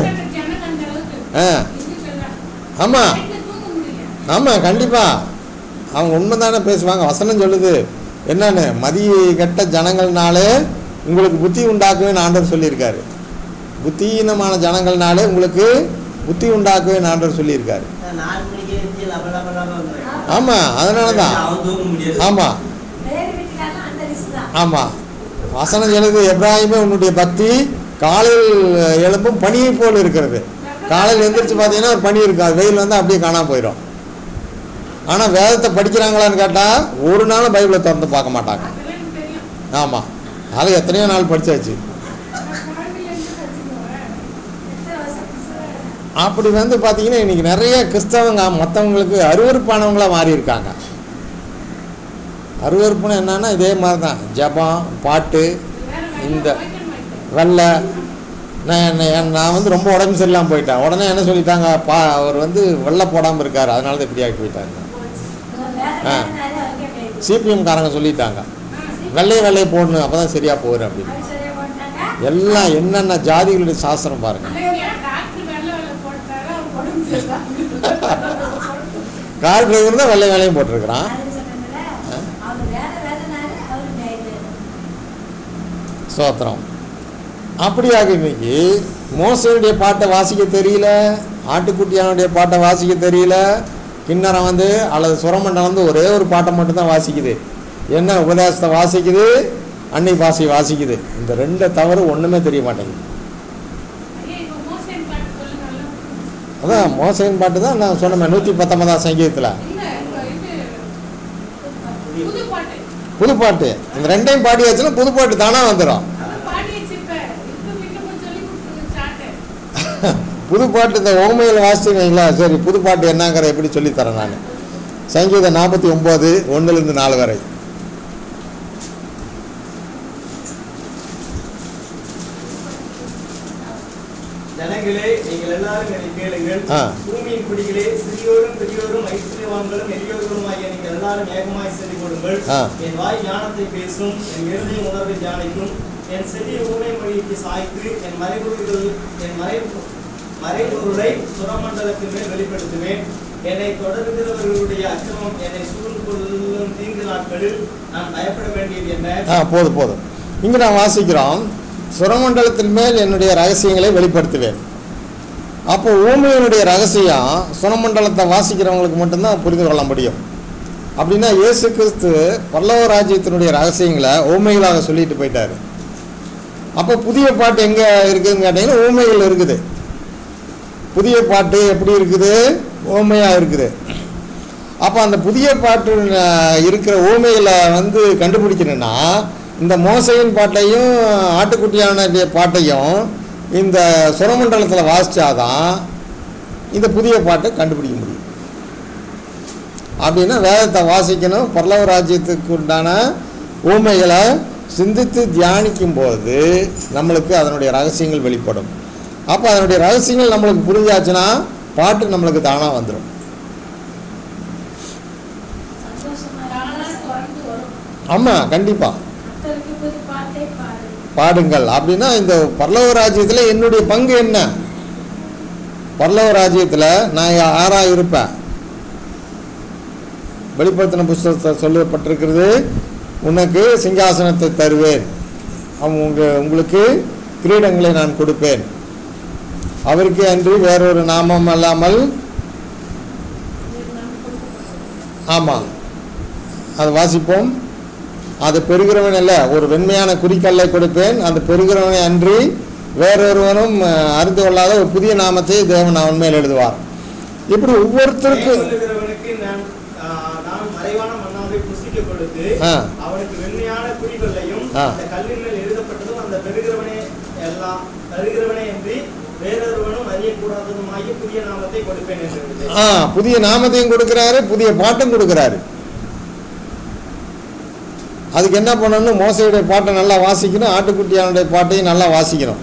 ஆமா ஆமா கண்டிப்பா அவங்க உண்மைதானே பேசுவாங்க. வசனம் சொல்லுது என்னன்னு, மதிய கெட்ட ஜனங்கள்னாலே உங்களுக்கு புத்தி உண்டாக்குவேன்னு ஆண்டவர் சொல்லியிருக்காரு. புத்தியீனமான ஜனங்கள்னாலே உங்களுக்கு புத்தி உண்டாக்குவேன்னு ஆண்டவர் சொல்லியிருக்காரு. ஆமா அதனால தான். ஆமா ஆமா வசனம் சொல்லுது, எப்ராஹிமே உன்னுடைய பக்தி காலையில் எழும்பும் பனியை போல் இருக்கிறது. காலையில் எழுந்திரிச்சு பார்த்தீங்கன்னா ஒரு பனி இருக்காது, வெயில் வந்து அப்படியே காணாம போயிடும். ஆனால் வேதத்தை படிக்கிறாங்களான்னு கேட்டால் ஒரு நாளும் பைபிளை திறந்து பார்க்க மாட்டாங்க. ஆமாம் அது எத்தனையோ நாள் படித்தாச்சு. அப்படி வந்து பார்த்தீங்கன்னா இன்றைக்கி நிறைய கிறிஸ்தவங்க மற்றவங்களுக்கு அருவருப்பானவங்களாக மாறி இருக்காங்க. அருவருப்புன்னு என்னன்னா இதே மாதிரி தான் ஜபம் பாட்டு. இந்த வெள்ளை நான் வந்து ரொம்ப உடம்பு சரியில்லாமல் போயிட்டேன். உடனே என்ன சொல்லிட்டாங்க, அவர் வந்து வெள்ளை போடாமல் இருக்கார், அதனால தான் இப்படி ஆகி போயிட்டாங்க. சிபிஎம் காரங்க சொல்லிட்டாங்க வெள்ளையை போடணும், அப்போ தான் சரியாக போகிறேன் அப்படின்னு. எல்லாம் என்னென்ன ஜாதிகளுடைய சாஸ்திரம் பாருங்க. கார் டிரைவர் தான் வெள்ளையும் போட்டிருக்கிறான். ஸ்தோத்திரம். அப்படியாக இன்னைக்கு மோசையுடைய பாட்டை வாசிக்க தெரியல, ஆட்டுக்குட்டியானுடைய பாட்டை வாசிக்க தெரியல, கிண்ணறம் வந்து அல்லது சுரமண்டலம் வந்து ஒரே ஒரு பாட்டை மட்டும்தான் வாசிக்குது. என்ன உபதேசத்தை வாசிக்குது, அன்னை பாசை வாசிக்குது. இந்த ரெண்டை தவிர ஒன்றுமே தெரிய மாட்டேங்குது. ஐயா, இப்ப மோசேன் பாட்டு சொல்லுங்க. அதான் மோசையின் பாட்டு தான் நான் சொன்னேன் 119ஆம் சங்கீதத்தில். இல்ல, இப்ப இது புது பாட்டு. புது பாட்டு இந்த ரெண்டையும் பாடியாச்சுன்னா புது பாட்டு தானாக வந்துடும். அது பாடி வச்சிருப்பேன். இன்னும் இன்னும் சொல்லி கொடுத்துருங்க ஸ்டார்ட். புது பாட்டு இந்த ஓமையில் வாசிச்சிங்களா? சரி, புது பாட்டு என்னங்கிற எப்படி சொல்லித்தரேன் நான். சங்கீதம் 49 1 4 வரை. ஜனங்களே, நீங்கள் எல்லாரும் என்னை கேளுங்கள். ஆ. பூமியின் குடிகளே, சிறியோரும் பெரியோரும் ஐஸ்வர்யவான்களும் எளியோர்களுமாகிய நீங்கள் எல்லாரும் ஏகமாய் சென்று கொடுங்கள். ஆ. என் வாய் ஞானத்தை பேசும், என் இருதயம் உணர்வை தியானிக்கும், என் செடிய ஊமை மொழிக்கு சாய்த்து என் மறைபொருளை சுரமண்டலத்தின் மேல் வெளிப்படுத்துவேன். என்னை தொடர்கிறவர்களுடைய அக்கிரமம் என்னை சூழ்ந்து கொள்ளும் தீங்கு நாட்களில் நான் பயப்பட வேண்டியது என்ன? போதும். இங்கே நான் வாசிக்கிறோம், சுரமண்டலத்தின் மேல் என்னுடைய ரகசியங்களை வெளிப்படுத்துவேன். அப்போ ஊமையினுடைய ரகசியம் சுரமண்டலத்தை வாசிக்கிறவங்களுக்கு மட்டும்தான் புரிந்து கொள்ள முடியும். அப்படின்னா இயேசு கிறிஸ்து பல்லவ ராஜ்யத்தினுடைய ரகசியங்களை ஊமைகளாக சொல்லிட்டு போயிட்டாரு. அப்போ புதிய பாட்டு எங்கே இருக்குதுன்னு கேட்டிங்கன்னா ஊமைகள் இருக்குது. புதிய பாட்டு எப்படி இருக்குது? ஊமையாக இருக்குது. அப்போ அந்த புதிய பாட்டு இருக்கிற ஊமைகளை வந்து கண்டுபிடிக்கணும்னா இந்த மோசையின் பாட்டையும் ஆட்டுக்குட்டியான பாட்டையும் இந்த சுரமண்டலத்தில் வாசித்தாதான் இந்த புதிய பாட்டை கண்டுபிடிக்க முடியும். அப்படின்னா வேதத்தை வாசிக்கணும், பரலோக ராஜ்யத்துக்கு உண்டான ஊமைகளை சிந்தித்து தியானிக்கும் போது நம்மளுக்கு அதனுடைய ரகசியங்கள் வெளிப்படும். அப்போ அதனுடைய ரகசியங்கள் நம்மளுக்கு புரிஞ்சாச்சுன்னா பாட்டு நம்மளுக்கு தானாக வந்துடும். ஆமாம், கண்டிப்பாக பாடுங்கள். அப்படின்னா இந்த பரலோக ராஜ்யத்தில் என்னுடைய பங்கு என்ன? பரலோக ராஜ்யத்தில் நான் யாராக இருப்பேன்? வெளிப்படுத்தின புஸ்தகத்தில் சொல்லப்பட்டிருக்கிறது, உனக்கு சிங்காசனத்தை தருவேன், உங்களுக்கு கிரீடங்களை நான் கொடுப்பேன், அவருக்கு அன்றி வேறொரு நாமம் அல்லாமல். ஆமாம், அது வாசிப்போம். அது பெறுகிறவன் அல்ல, ஒரு வெண்மையான குறிக்கல்லை கொடுப்பேன், அந்த பெறுகிறவனை அன்றி வேறொருவனும் அறிந்து கொள்ளாத ஒரு புதிய நாமத்தை தேவன் அவன் மேல் எழுதுவார். இப்படி ஒவ்வொருத்தருக்கும் மறைவான மன்னாவை புசிக்க கொடுத்து அவனுக்கு வெண்மையான குறிகளையும் அந்த கல்லின் மேல் எழுதப்பட்டதும் அந்த பெறுகிறவனே எல்லாம் தருகிறவனே என்று வேறொருவனும் அறியக்கூடாததுமாகி புதிய நாமத்தை கொடுப்பேன் என்று புதிய நாமத்தையும் கொடுக்கிறாரு, புதிய பாட்டும் கொடுக்கிறாரு. அதுக்கு என்ன பண்ணணும்? மோசையுடைய பாட்டை நல்லா வாசிக்கணும், ஆட்டுக்குட்டியானுடைய பாட்டையும் நல்லா வாசிக்கணும்.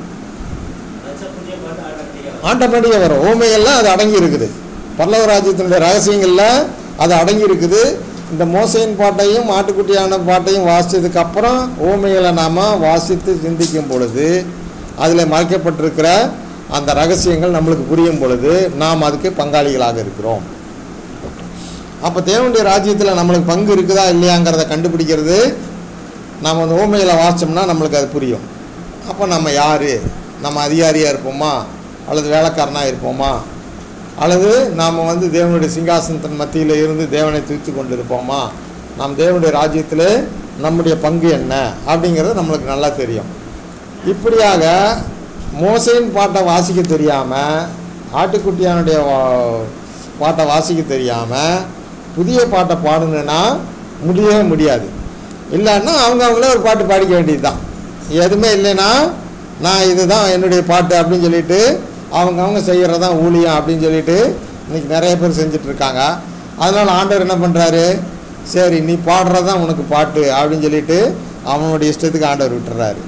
ஆட்டோமேட்டிக்காக வரும். ஓமைகள்லாம் அது அடங்கி இருக்குது. பரலோக ராஜ்யத்தினுடைய ரகசியங்கள்ல அது அடங்கி இருக்குது. இந்த மோசையின் பாட்டையும் ஆட்டுக்குட்டியான பாட்டையும் வாசித்ததுக்கு அப்புறம் ஓமைகளை நாம் வாசித்து சிந்திக்கும் பொழுது அதில் மறைக்கப்பட்டிருக்கிற அந்த ரகசியங்கள் நம்மளுக்கு புரியும் பொழுது நாம் அதுக்கு பங்காளிகளாக இருக்கிறோம். அப்போ தேவனுடைய ராஜ்யத்தில் நம்மளுக்கு பங்கு இருக்குதா இல்லையாங்கிறத கண்டுபிடிக்கிறது நாம் அந்த ஓமைகளை வாசித்தோம்னா நம்மளுக்கு அது புரியும். அப்போ நம்ம யார்? நம்ம அதிகாரியாக இருப்போமா அல்லது வேலைக்காரனாக இருப்போமா அல்லது நாம் வந்து தேவனுடைய சிங்காசனத்தின் மத்தியில் இருந்து தேவனை துதித்து கொண்டு இருப்போமா? நாம் தேவனுடைய ராஜ்யத்தில் நம்முடைய பங்கு என்ன அப்படிங்கிறது நம்மளுக்கு நல்லா தெரியும். இப்படியாக மோசையின் பாட்டை வாசிக்க தெரியாமல், ஆட்டுக்குட்டியானுடைய பாட்டை வாசிக்க தெரியாமல் புதிய பாட்டை பாடணுன்னா முடியவே முடியாது. இல்லைன்னா அவங்களே ஒரு பாட்டு பாடிக்க வேண்டியது தான். எதுவுமே இல்லைன்னா நான் இதுதான் என்னுடைய பாட்டு அப்படின்னு சொல்லிட்டு அவங்க செய்கிறதான் ஊழியம் அப்படின்னு சொல்லிட்டு இன்றைக்கி நிறைய பேர் செஞ்சிட்ருக்காங்க. அதனால் ஆண்டவர் என்ன பண்ணுறாரு? சரி, நீ பாடுறதான் உனக்கு பாட்டு அப்படின்னு சொல்லிட்டு அவனுடைய இஷ்டத்துக்கு ஆண்டவர் விட்டுறாரு.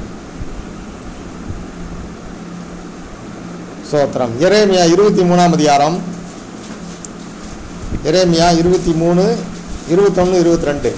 சோத்திரம். எரேமியா 23ஆம் அதிகாரம், எரேமியா 23, 21, 22.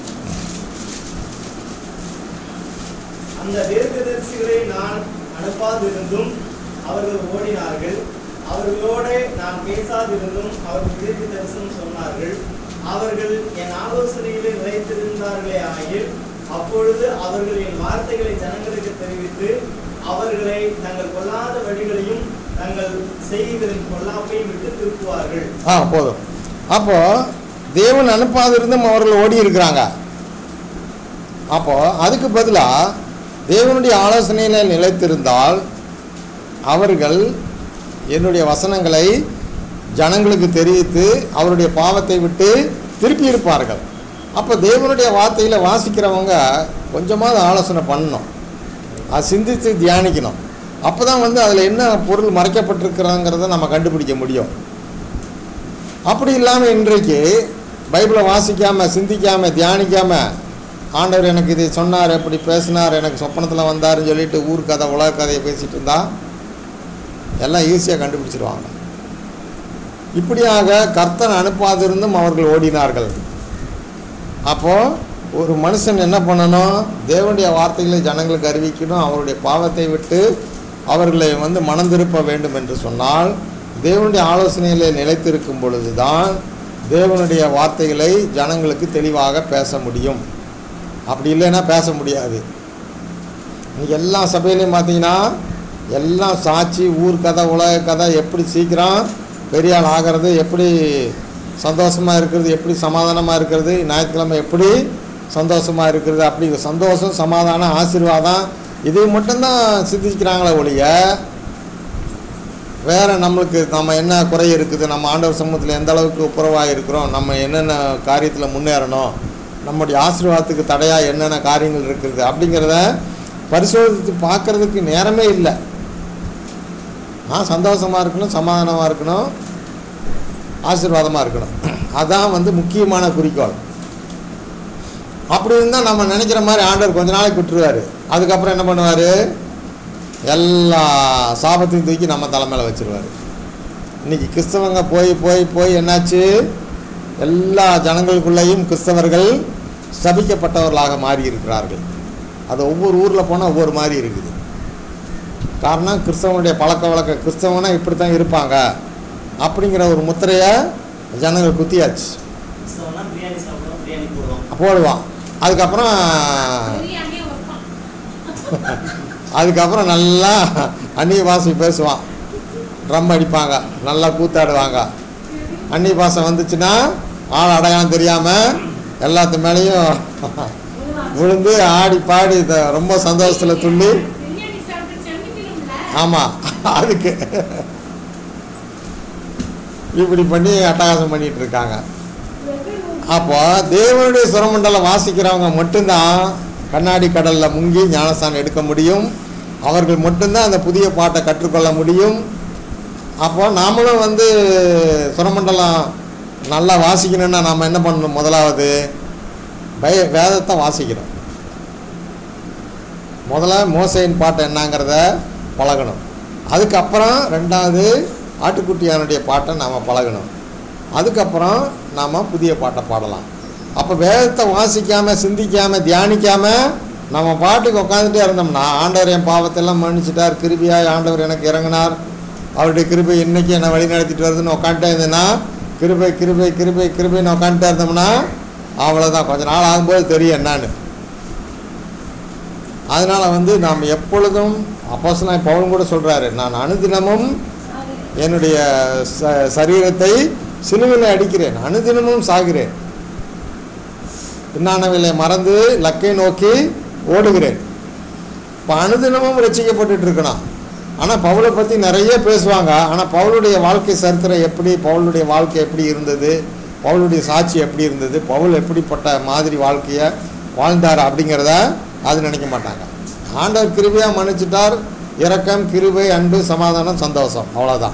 அந்த தீர்க்கதரிசிகளை நான் அனுப்பாதிருந்தும் அவர்கள் ஓடினார்கள், அவர்களோடு நான் பேசாதிருந்தும் அவர்கள் தீர்க்க தரிசனம் சொன்னார்கள். அவர்கள் என் ஆலோசனையிலே நிலைத்திருந்தார்களே ஆகில் அப்பொழுது அவர்கள் என் வார்த்தைகளை ஜனங்களுக்கு தெரிவித்து அவர்களை தங்கள் கொல்லாத வழிகளையும் தங்கள் செய்திகளின் பொல்லாப்பையும் விட்டு திருப்புவார்கள். போதும். அப்போ தேவன் அனுப்பாதிருந்தும் அவர்கள் ஓடி இருக்கிறாங்க. அப்போ அதுக்கு பதிலாக தேவனுடைய ஆலோசனையில் நிலைத்திருந்தால் அவர்கள் என்னுடைய வசனங்களை ஜனங்களுக்கு தெரிவித்து அவருடைய பாவத்தை விட்டு திருப்பி இருப்பார்கள். அப்போ தேவனுடைய வார்த்தையில் வாசிக்கிறவங்க கொஞ்சமாவது ஆலோசனை பண்ணணும், அது சிந்தித்து தியானிக்கணும். அப்போ தான் அதில் என்ன பொருள் மறைக்கப்பட்டிருக்கிறாங்கிறத நம்ம கண்டுபிடிக்க முடியும். அப்படி இல்லாமல் இன்றைக்கு பைபிளை வாசிக்காமல் சிந்திக்காமல் தியானிக்காமல் ஆண்டவர் எனக்கு இதை சொன்னார், எப்படி பேசினார், எனக்கு சொப்பனத்தில் வந்தாருன்னு சொல்லிட்டு ஊர் கதை உலக கதையை பேசிகிட்டு இருந்தால் எல்லாம் ஈஸியாக கண்டுபிடிச்சிருவாங்க. இப்படியாக கர்த்தன் அனுப்பாதிருந்தும் அவர்கள் ஓடினார்கள். அப்போது ஒரு மனுஷன் என்ன பண்ணணும்? தேவனுடைய வார்த்தைகளை ஜனங்களுக்கு அறிவிக்கணும், அவருடைய பாவத்தை விட்டு அவர்களை மனம் திருப்ப வேண்டும் என்று சொன்னால் தேவனுடைய ஆலோசனையிலே நிலைத்திருக்கும் பொழுது தான் தேவனுடைய வார்த்தைகளை ஜனங்களுக்கு தெளிவாக பேச முடியும். அப்படி இல்லைன்னா பேச முடியாது. இன்றைக்கி எல்லா சபையிலையும் பார்த்தீங்கன்னா எல்லாம் சாட்சி, ஊர் கதை, உலக கதை, எப்படி சீக்கிரம் பெரிய ஆள் ஆகிறது, எப்படி சந்தோஷமாக இருக்கிறது, எப்படி சமாதானமாக இருக்கிறது, ஞாயிற்றுக்கிழமை எப்படி சந்தோஷமாக இருக்கிறது, அப்படி சந்தோஷம், சமாதானம், ஆசீர்வாதம், இது மட்டும்தான் சிந்திக்கிறாங்களே ஒழிய வேறு நம்மளுக்கு நம்ம என்ன குறை இருக்குது, நம்ம ஆண்டவர் சமூகத்தில் எந்த அளவுக்கு ஒப்புரவாக இருக்கிறோம், நம்ம என்னென்ன காரியத்தில் முன்னேறணும், நம்முடைய ஆசீர்வாதத்துக்கு தடையாக என்னென்ன காரியங்கள் இருக்குது அப்படிங்கிறத பரிசோதித்து பார்க்குறதுக்கு நேரமே இல்லை. சந்தோஷமாக இருக்கணும், சமாதானமாக இருக்கணும், ஆசீர்வாதமாக இருக்கணும். அதான் முக்கியமான குறிக்கோள். அப்படி இருந்தால் நம்ம நினைக்கிற மாதிரி ஆண்டவர் கொஞ்ச நாளைக்கு விட்டுருவார். அதுக்கப்புறம் என்ன பண்ணுவார்? எல்லா சாபத்தையும் தூக்கி நம்ம தலைமையில் வச்சுருவார். இன்றைக்கி கிறிஸ்தவங்க போய் போய் போய் என்னாச்சு? எல்லா ஜனங்களுக்குள்ளேயும் கிறிஸ்தவர்கள் சபிக்கப்பட்டவர்களாக மாறி இருக்கிறார்கள். அது ஒவ்வொரு ஊரில் போனால் ஒவ்வொரு மாதிரி இருக்குது. காரணம், கிறிஸ்தவனுடைய பழக்க வழக்க, கிறிஸ்தவனா இப்படி தான் இருப்பாங்க அப்படிங்கிற ஒரு முத்திரையை ஜனங்கள் குத்தியாச்சு, போடுவான். அதுக்கப்புறம் நல்லா அந்நிய பாஷை பேசுவான், ட்ரம் அடிப்பாங்க, நல்லா கூத்தாடுவாங்க. அந்நிய பாஷை வந்துச்சுன்னா ஆள் அடையாளம் தெரியாமல் எல்லாத்து மேலேயும் விழுந்து ஆடி பாடி ரொம்ப சந்தோஷத்தில் துள்ளி, ஆமாம், அதுக்கு இப்படி பண்ணி அட்டகாசம் பண்ணிகிட்டு இருக்காங்க. அப்போ தேவனுடைய சுரமண்டலம் வாசிக்கிறவங்க மட்டும்தான் கண்ணாடி கடலில் முங்கி ஞானஸ்தானம் எடுக்க முடியும். அவர்கள் மட்டும்தான் அந்த புதிய பாட்டை கற்றுக்கொள்ள முடியும். அப்போ நாமளும் சுரமண்டலம் நல்லா வாசிக்கணுன்னா நாம் என்ன பண்ணணும்? முதலாவது வேதத்தை வாசிக்கணும். முதல்ல மோசையின் பாட்டு என்னங்கிறத பழகணும். அதுக்கப்புறம் ரெண்டாவது ஆட்டுக்குட்டியானுடைய பாட்டை நாம் பழகணும். அதுக்கப்புறம் நாம் புதிய பாட்டை பாடலாம். அப்போ வேதத்தை வாசிக்காமல், சிந்திக்காமல், தியானிக்காமல் நம்ம பாட்டுக்கு உட்காந்துட்டே இருந்தோம்னா, ஆண்டவர் என் பாவத்தெல்லாம் மன்னிச்சிட்டார், கிருபையாய் ஆண்டவர் எனக்கு இறங்கினார், அவருடைய கிருபை இன்றைக்கி என்னை வழி நடத்திட்டு வருதுன்னு உட்காந்துட்டே இருந்தேன்னா, கிருபை கிருபை கிருபை கிருபைன்னு உட்காந்துட்டே இருந்தோம்னா அவ்வளோதான். கொஞ்ச நாள் ஆகும்போது தெரியும் என்னான்னு. அதனால் நாம் எப்பொழுதும் அப்போஸ்தலனாகிய பவுல் கூட சொல்கிறாரு, நான் அனுதினமும் என்னுடைய சரீரத்தை சிலுவையில் அடிக்கிறேன், அனுதினமும் சாகிறேன், பின்னானவில்லை மறந்து லக்கை நோக்கி ஓடுகிறேன். இப்போ அனுதினமும் ரட்சிக்கப்பட்டு இருக்கணும். ஆனால் பவுலை பற்றி நிறைய பேசுவாங்க. ஆனால் பவுலுடைய வாழ்க்கை சரித்திரம் எப்படி, பவுலுடைய வாழ்க்கை எப்படி இருந்தது, பவுலுடைய சாட்சி எப்படி இருந்தது, பவுல் எப்படிப்பட்ட மாதிரி வாழ்க்கையை வாழ்ந்தார் அப்படிங்கிறத அது நினைக்க மாட்டாங்க. ஆண்டவர் கிருபையாக மன்னிச்சிட்டார், இரக்கம், கிருபை, அன்பு, சமாதானம், சந்தோஷம், அவ்வளோதான்.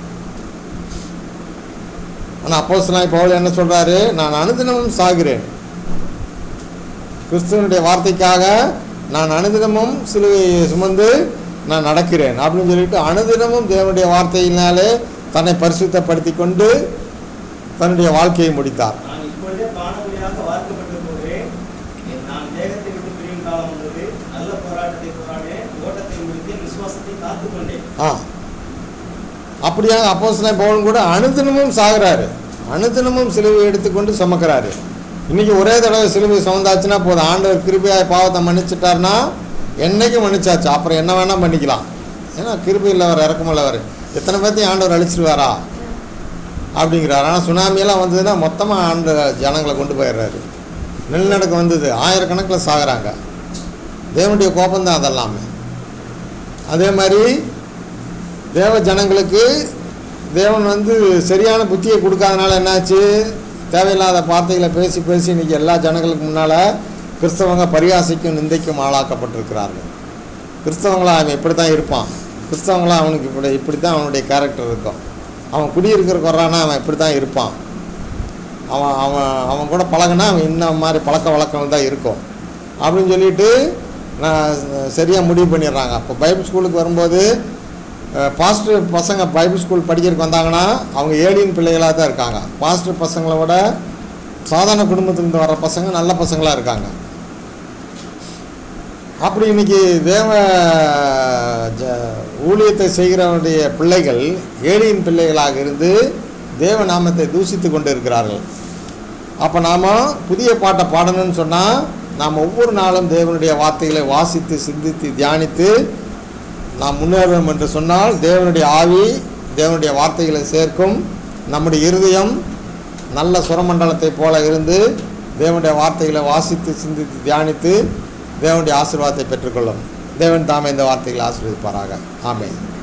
ஆனால் அப்போஸ்தலனாகிய பவுல் என்ன சொல்கிறாரு? நான் அனுதினமும் சாகிறேன், கிறிஸ்துவனுடைய வார்த்தைக்காக நான் அனுதினமும் சிலுவையை சுமந்து நான் நடக்கிறேன் அப்படின்னு சொல்லிட்டு அனுதினமும் தேவனுடைய வார்த்தையினாலே தன்னை பரிசுத்தப்படுத்தி கொண்டு தன்னுடைய வாழ்க்கையை முடித்தார். நான் இப்பொழுதே காணொலியாக வார்க்கப்பட்டு போகிறேன், நான் தேகத்தை விட்டு பிரியும் காலம் வந்தது, நல்ல போராட்டத்தை போராடினேன், ஓட்டத்தை முடித்தேன், விசுவாசத்தை காத்துக்கொண்டேன். அப்படியாக அப்போஸ்தலனாகிய பவுல் கூட அனுதினமும் சாகிறாரு, அனுதினமும் சிலுவை எடுத்துக்கொண்டு சுமக்கிறாரு. இன்றைக்கி ஒரே தடவை சிலுவை சுமந்தாச்சுன்னா போதும். ஆண்டவர் கிருபையாய் பாவத்தை மன்னிச்சிட்டாருன்னா என்னைக்கும் மன்னிச்சாச்சு, அப்புறம் என்ன வேணால் பண்ணிக்கலாம். ஏன்னா கிருபை இல்லவர் இறக்கமுள்ளவர். எத்தனை பேர்த்தையும் ஆண்டவர் அழிச்சிருவாரா அப்படிங்கிறார். ஆனால் சுனாமியெல்லாம் வந்ததுன்னா மொத்தமாக ஆண்டு ஜனங்களை கொண்டு போயிடுறாரு. நிலநடுக்க வந்தது, ஆயிரக்கணக்கில் சாகுறாங்க. தேவனுடைய கோபம்தான் அதெல்லாமே. அதே மாதிரி தேவ ஜனங்களுக்கு தேவன் சரியான புத்தியை கொடுக்காதனால என்னாச்சு, தேவையில்லாத வார்த்தைகளை பேசி பேசி இன்றைக்கி எல்லா ஜனங்களுக்கு முன்னால் கிறிஸ்தவங்க பரியாசிக்கும் நிந்தைக்கும் ஆளாக்கப்பட்டிருக்கிறார்கள். கிறிஸ்தவங்களாம் அவன் இப்படி தான் இருப்பான், கிறிஸ்தவங்களாம் அவனுக்கு இப்படி தான் அவனுடைய கேரக்டர் இருக்கும், அவன் குடியிருக்கிற குறானா அவன் இப்படி தான் இருப்பான், அவன் அவன் அவன் கூட பழகினா அவன் இந்த மாதிரி பழக்க வழக்கம் தான் இருக்கும் அப்படின்னு சொல்லிட்டு நான் சரியாக முடிவு பண்ணிடுறாங்க. அப்போ பைபிள் ஸ்கூலுக்கு வரும்போது பாஸ்டர் பசங்க பைபிள் ஸ்கூல் படிக்கிறதுக்கு வந்தாங்கன்னா அவங்க ஏழியின் பிள்ளைகளாக தான் இருக்காங்க. பாஸ்டர் பசங்களை விட சாதாரண குடும்பத்திலிருந்து வர பசங்க நல்ல பசங்களாக இருக்காங்க. அப்படி இன்றைக்கி தேவ ஊழியத்தை செய்கிறவனுடைய பிள்ளைகள் ஏழியின் பிள்ளைகளாக இருந்து தேவ நாமத்தை தூசித்து கொண்டு இருக்கிறார்கள். அப்போ நாம் புதிய பாட்டை பாடணும்னு சொன்னால் நாம் ஒவ்வொரு நாளும் தேவனுடைய வார்த்தைகளை வாசித்து சிந்தித்து தியானித்து நாம் முன்னேறணும் என்று சொன்னால் தேவனுடைய ஆவி தேவனுடைய வார்த்தைகளை சேர்க்கும். நம்முடைய இருதயம் நல்ல சுரமண்டலத்தை போல இருந்து தேவனுடைய வார்த்தைகளை வாசித்து சிந்தித்து தியானித்து தேவனுடைய ஆசீர்வாதத்தை பெற்றுக்கொள்ளும். தேவன் தாமே இந்த வார்த்தைகளை ஆசீர்வதிப்பாராக. ஆமென்.